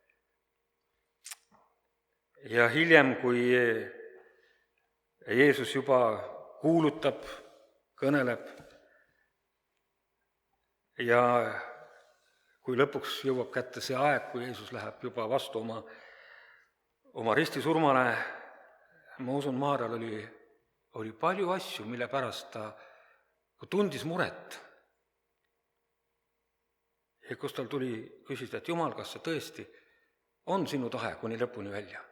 Speaker 1: Ja hiljem, kui Jeesus juba kuulutab, kõneleb ja kui lõpuks jõuab kätte see aeg, kui Jeesus läheb juba vastu oma, oma ristisurmale, ma usun, Maarjal oli, oli palju asju, mille pärast ta tundis muret. Ja kus tal tuli küsida, et Jumal, kas see tõesti on sinu tahe kuni lõpuni välja?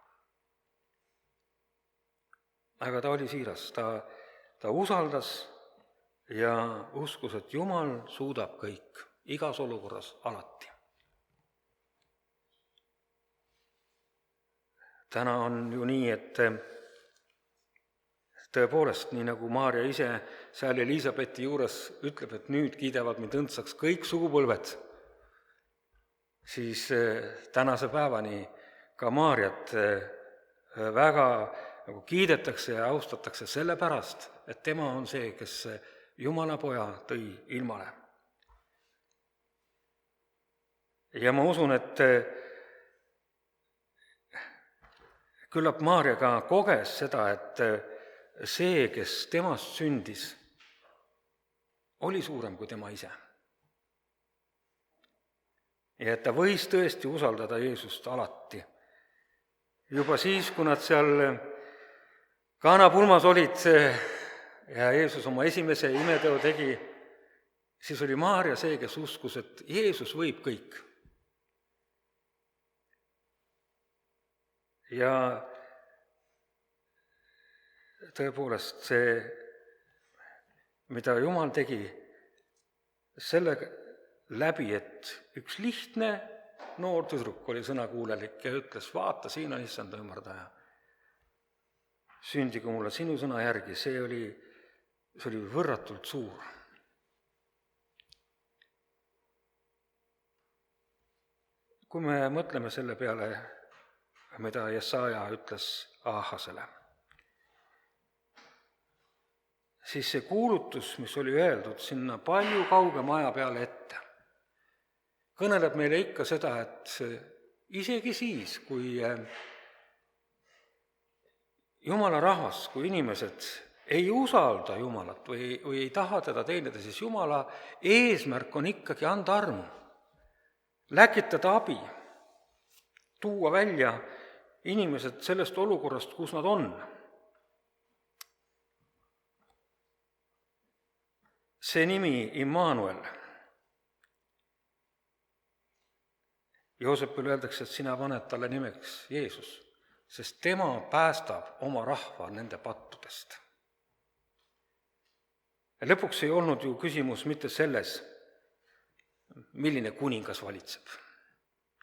Speaker 1: Aga ta oli siiras, ta, ta usaldas ja uskus, et Jumal suudab kõik, igas olukorras, alati. Täna on ju nii, et tõepoolest, nii nagu Maarja ise seal Elisabeti juures ütleb, et nüüd kiidavad mind õndsaks kõik sugupõlved, siis tänase päevani ka Maarjat väga nagu kiidetakse ja austatakse selle pärast, et tema on see, kes Jumala poja tõi ilmale. Ja ma usun, et küllap Maarja ka koges seda, et see, kes temast sündis, oli suurem kui tema ise. Ja et ta võis tõesti usaldada Jeesust alati. Juba siis, kui nad seal Kana pulmas olid ja Jeesus oma esimese imeteo tegi, siis oli Maarja see, kes uskus, et Jeesus võib kõik. Ja tõepoolest see, mida Jumal tegi, selle läbi, et üks lihtne noor tüdruk oli sõnakuulelik ja ütles, vaata, siin on issanda ümardaja. Sündigu mulle sinu sõna järgi, see oli, see oli võrratult suur. Kui me mõtleme selle peale, mida Jesaja ütles Aahasele, siis see kuulutus, mis oli öeldud sinna palju kaugema aja peale ette, kõneleb meile ikka seda, et isegi siis, kui Jumala rahvas, kui inimesed ei usalda Jumalat või, või ei taha teda teenida, siis Jumala eesmärk on ikkagi anda armu, läkitada abi, tuua välja inimesed sellest olukorrast, kus nad on. See nimi Immanuel. Joosepile öeldakse, et sina paned talle nimeks Jeesus, sest tema päästab oma rahva nende pattudest. Ja lõpuks ei olnud ju küsimus mitte selles, milline kuningas valitseb.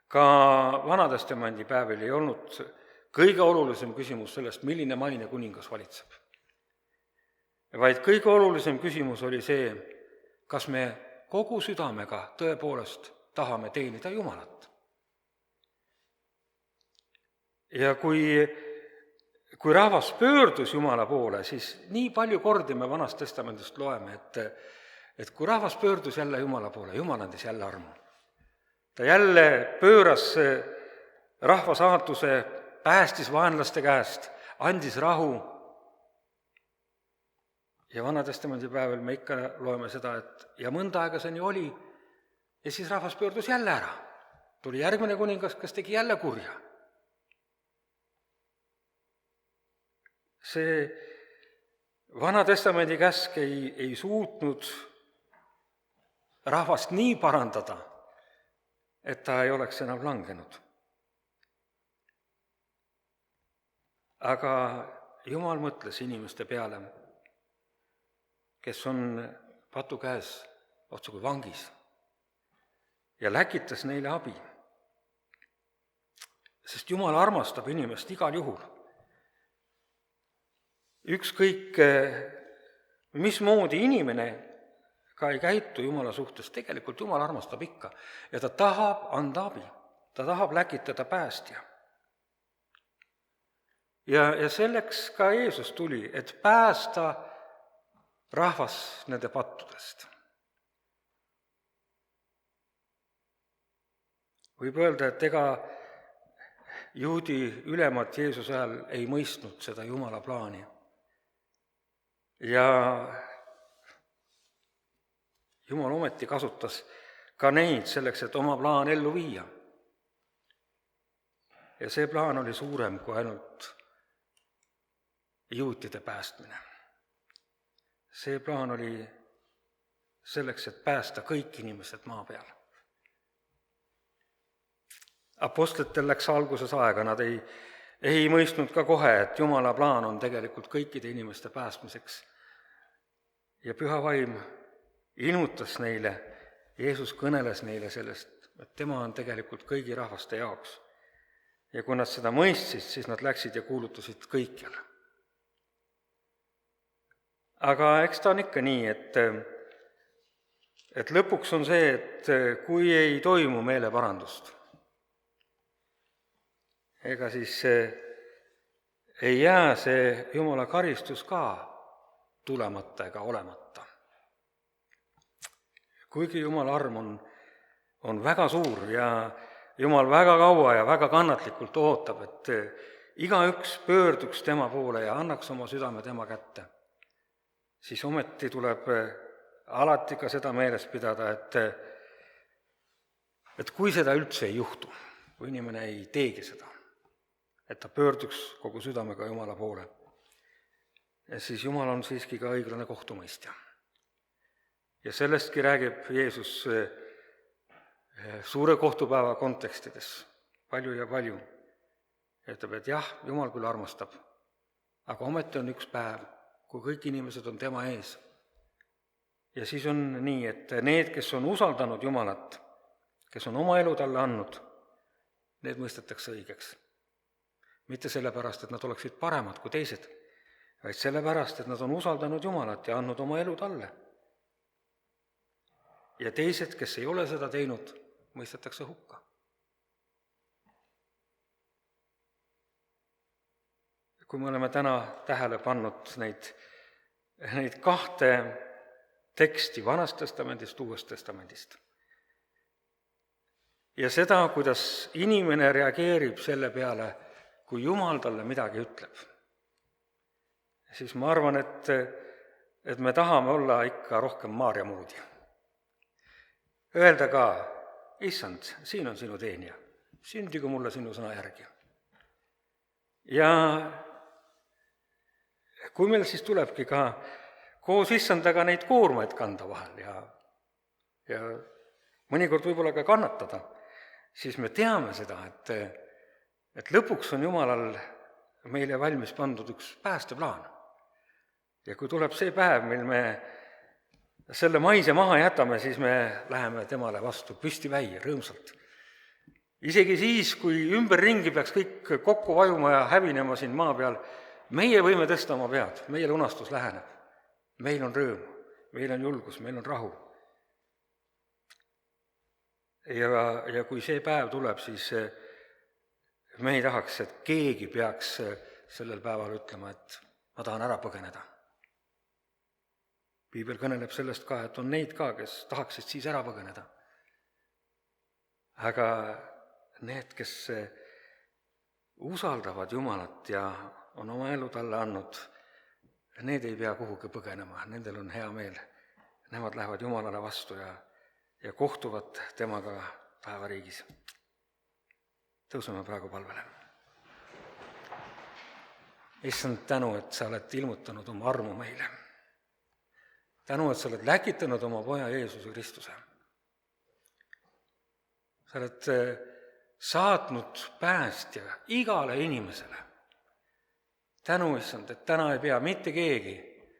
Speaker 1: Ka Vana-testamendi päevil ei olnud kõige olulisem küsimus sellest, milline maine kuningas valitseb. Vaid kõige olulisem küsimus oli see, kas me kogu südamega tõepoolest tahame teenida Jumalat. Ja kui, kui rahvas pöördus Jumala poole, siis nii palju kordi me Vanast Testamendist loeme, et, et kui rahvas pöördus jälle Jumala poole, Jumal andis jälle armu. Ta jälle pööras rahva saatuse, päästis vaenlaste käest, andis rahu. Ja Vana-testamendi päeval me ikka loeme seda, et ja mõnda aega see nii oli, ja siis rahvas pöördus jälle ära. Tuli järgmine kuningas, kes tegi jälle kurja. See Vana-testamendi käsk ei, ei suutnud rahvast nii parandada, et ta ei oleks enam langenud. Aga Jumal mõtles inimeste peale, kes on patu käes otsa kui vangis, ja läkitas neile abi. Sest Jumal armastab inimest igal juhul. Ükskõik, mismoodi inimene ka ei käitu Jumala suhtes, tegelikult Jumal armastab ikka ja ta tahab anda abi, ta tahab läkitada päästja. Ja, ja selleks ka Jeesus tuli, et päästa rahvas nende pattudest. Võib öelda, et ega juudi ülemad Jeesuse ajal ei mõistnud seda Jumala plaani. Ja Jumal ometi kasutas ka neid selleks, et oma plaan ellu viia. Ja see plaan oli suurem kui ainult juutide päästmine. See plaan oli selleks, et päästa kõik inimesed maa peal. Apostlitel läks alguses aega, nad ei, ei mõistnud ka kohe, et Jumala plaan on tegelikult kõikide inimeste päästmiseks. Ja Püha Vaim ilmutas neile, Jeesus kõneles neile sellest, et tema on tegelikult kõigi rahvaste jaoks. Ja kui nad seda mõistsid, siis nad läksid ja kuulutasid kõikjal. Aga eks ta on ikka nii, et, et lõpuks on see, et kui ei toimu meeleparandust, ega siis ei jää see Jumala karistus ka tulemata ega olemata. Kuigi Jumala arm on, on väga suur ja Jumal väga kaua ja väga kannatlikult ootab, et igaüks pöörduks tema poole ja annaks oma südame tema kätte, siis ometi tuleb alati ka seda meeles pidada, et, et kui seda üldse ei juhtu, kui inimene ei teegi seda, et ta pöörduks kogu südamega Jumala poole, siis Jumal on siiski ka õiglane kohtumõistja. Ja sellestki räägib Jeesus suure kohtupäeva kontekstides palju ja palju. Ütleb, et jah, Jumal küll armastab, aga ometi on üks päev, kui kõik inimesed on tema ees. Ja siis on nii, et need, kes on usaldanud Jumalat, kes on oma elu talle andnud, need mõistetakse õigeks. Mitte sellepärast, et nad oleksid paremad kui teised, vaid sellepärast, et nad on usaldanud Jumalat ja andnud oma elu talle. Ja teised, kes ei ole seda teinud, mõistetakse hukka. Kui me oleme täna tähele pannud neid, neid kahte teksti Vanast testamendist, Uuest testamendist, ja seda, kuidas inimene reageerib selle peale, kui Jumal talle midagi ütleb, siis ma arvan, et, et me tahame olla ikka rohkem Maarja moodi. Öelda ka, issand, siin on sinu teenija, sündigu mulle sinu sõna järgi. Ja kui meil siis tulebki ka koos issandaga neid koormaid kanda vahel ja, ja mõnikord võib-olla ka kannatada, siis me teame seda, et, et lõpuks on Jumalal meile valmis pandud üks päästeplaan. Ja kui tuleb see päev, mil me selle maise maha jätame, siis me läheme temale vastu püstiväi rõõmsalt. isegi siis, kui ümberringi peaks kõik kokku vajuma ja hävinema siin maa peal, meie võime tõsta oma pead, meie lunastus läheneb. Meil on rõõm, meil on julgus, meil on rahu. Ja, ja kui see päev tuleb, siis me ei tahaks, et keegi peaks sellel päeval ütlema, et ma tahan ära põgeneda. Piibel kõneleb sellest ka, et on neid ka, kes tahaksid siis ära põgeneda. Aga need, kes usaldavad Jumalat ja on oma elu talle andnud, need ei pea kuhugi põgenema, nendel on hea meel. Nemad lähevad Jumalale vastu ja, ja kohtuvad temaga taevariigis. Tõuseme praegu palvele. Issand, tänu, et sa oled ilmutanud oma armu meile. Tänu, et sa oled läkitanud oma poja Jeesuse Kristuse. Sa oled saatnud päästja igale inimesele. Tänu, issand, et täna ei pea mitte keegi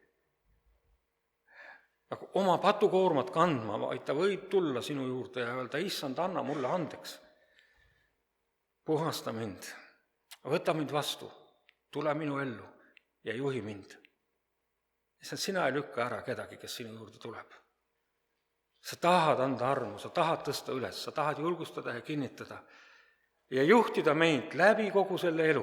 Speaker 1: nagu oma patukoormat kandma, vaid ta võib tulla sinu juurde ja öelda, issand, anna mulle andeks. Puhasta mind, võta mind vastu, tule minu ellu ja juhi mind. Issand, sina ei lükka ära kedagi, kes sinu juurde tuleb. Sa tahad anda armu, sa tahad tõsta üles, sa tahad julgustada ja kinnitada ja juhtida meid läbi kogu selle elu.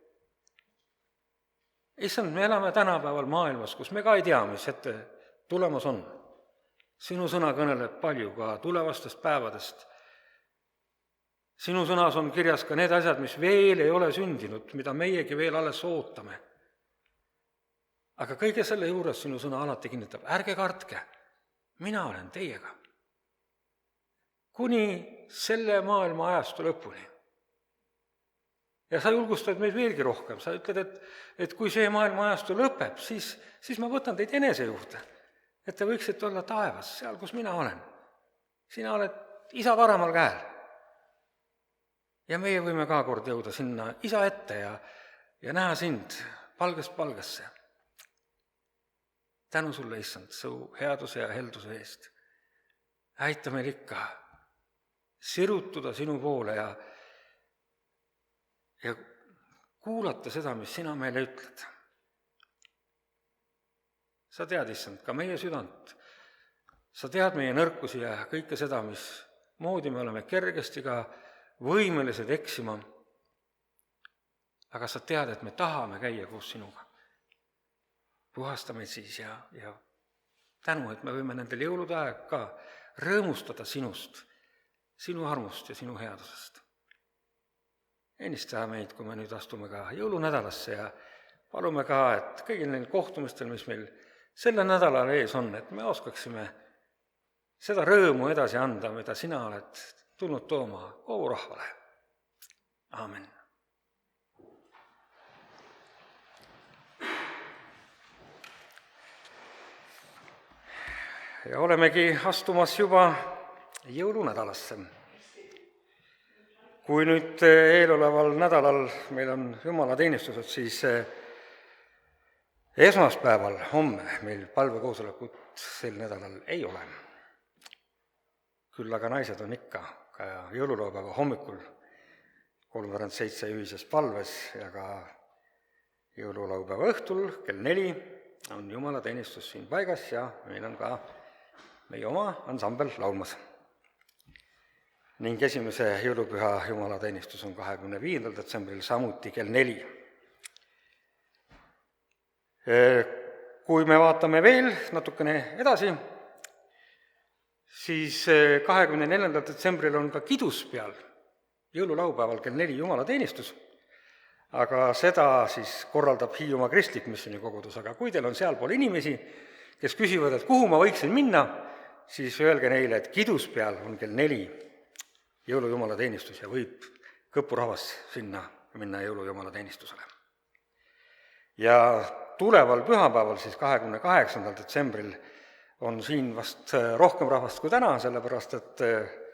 Speaker 1: Issand, me elame tänapäeval maailmas, kus me ka ei tea, mis ette tulemas on. Sinu sõna kõneleb palju ka tulevastest päevadest. Sinu sõnas on kirjas ka need asjad, mis veel ei ole sündinud, mida meiegi veel alles ootame. Aga kõige selle juures sinu sõna alati kinnitab, ärge kartke, mina olen teiega. Kuni selle maailma ajastu lõpuni. Ja sa julgustad meid veelgi rohkem, sa ütled, et, et kui see maailma ajastu lõpeb, siis, siis ma võtan teid enese juurde, et te võiksite olla taevas, seal, kus mina olen. Sina oled isa paremal käel. Ja meie võime ka kord jõuda sinna isa ette ja, ja näha sind palgest palgasse. Tänu sulle, issand, su headuse ja helduse eest. Aita meil ikka sirutuda sinu poole ja ja kuulata seda, mis sina meile ütled. Sa tead, issand, ka meie südant. Sa tead meie nõrkusi ja kõike seda, mis moodi me oleme kergesti ka võimelised eksima. Aga sa tead, et me tahame käia koos sinuga. Puhasta meid siis ja, ja tänu, et me võime nendel jõulude aeg ka rõõmustada sinust, sinu armust ja sinu headusest. Ennista meid, kui me nüüd astume ka jõulunädalasse ja palume ka, et kõigil neil kohtumistel, mis meil selle nädalal ees on, et me oskaksime seda rõõmu edasi anda, mida sina oled tulnud tooma kogu rahvale. Aamen. Ja olemegi astumas juba jõulunädalasse. Kui nüüd eeloleval nädalal meil on jumalateenistused, siis esmaspäeval, homme, meil palvekoosolekut sel nädalal ei ole. Küll aga naised on ikka ka jõululaupäeva hommikul kolmveerand seitse ühises palves ja ka jõululaupäeva õhtul kell neli on jumalateenistus siin paigas ja meil on ka meie oma ansambel laulmas. Ning esimese jõulupüha jumalateenistus on kahekümne viiendal detsembril samuti kell neli. Kui me vaatame veel natukene edasi, siis kahekümne neljandal detsembril on ka kiduspeal jõululaupäeval kell neli jumalateenistus, aga seda siis korraldab Hiiumaa Kristlik Missionikogudus, aga kui teil on sealpool inimesi, kes küsivad, et kuhu ma võiksin minna, siis öelge neile, et kiduspeal on kell neli jõulujumalateenistus ja võib kõpurahvas sinna minna jõulujumalateenistusele. Ja tuleval pühapäeval, siis kahekümne kaheksandal detsembril, on siin vast rohkem rahvast kui täna, sellepärast et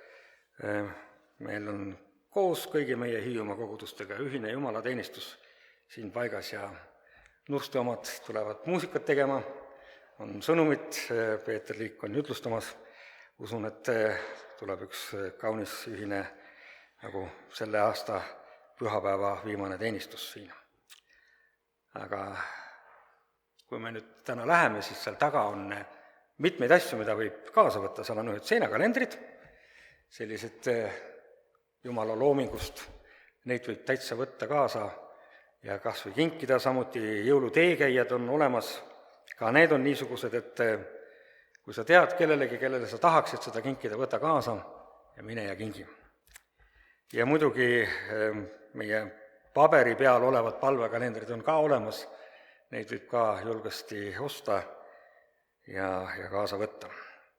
Speaker 1: meil on koos kõigi meie Hiiumaa kogudustega ühine jumalateenistus siin paigas ja Nurste omad tulevad muusikat tegema, on sõnumit, Peeter Liik on jutlustamas, usun, et tuleb üks kaunis ühine nagu selle aasta pühapäeva viimane teenistus siin. Aga kui me nüüd täna läheme, siis seal taga on mitmeid asju, mida võib kaasa võtta, seal on ühed seinakalendrid, sellised Jumala loomingust, neid võib täitsa võtta kaasa ja kas või kinkida, samuti jõuluteekäijad on olemas, ka need on niisugused, et kui sa tead kellelegi, kellele sa tahaksid seda kinkida, võta kaasa ja mine ja kingi. Ja muidugi meie paberi peal olevad palvekalendrid on ka olemas, neid võib ka julgesti osta ja, ja kaasa võtta.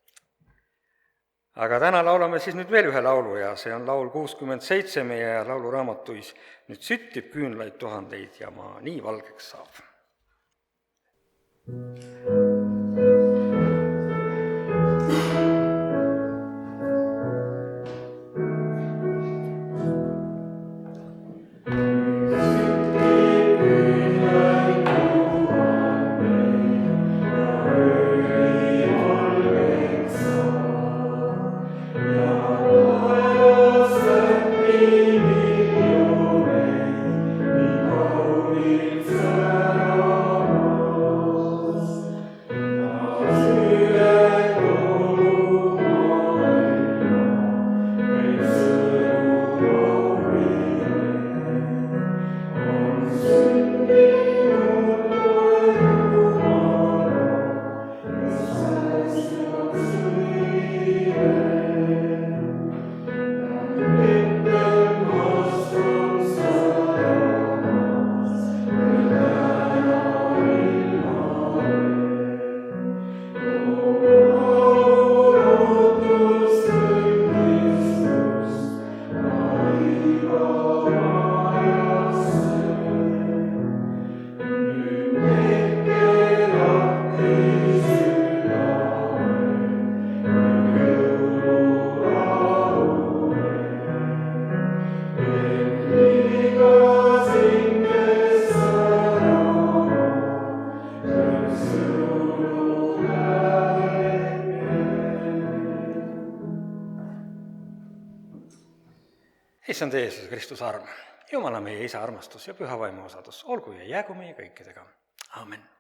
Speaker 1: Aga täna laulame siis nüüd veel ühe laulu ja see on laul kuuskümmend seitse meie lauluraamatuis. Nüüd süttib küünlaid tuhandeid ja maa nii valgeks saab. Issand Jeesus Kristus arm, Jumala meie Isa armastus ja püha vaimu osadus, olgu ja jäägu meie kõikidega. Aamen.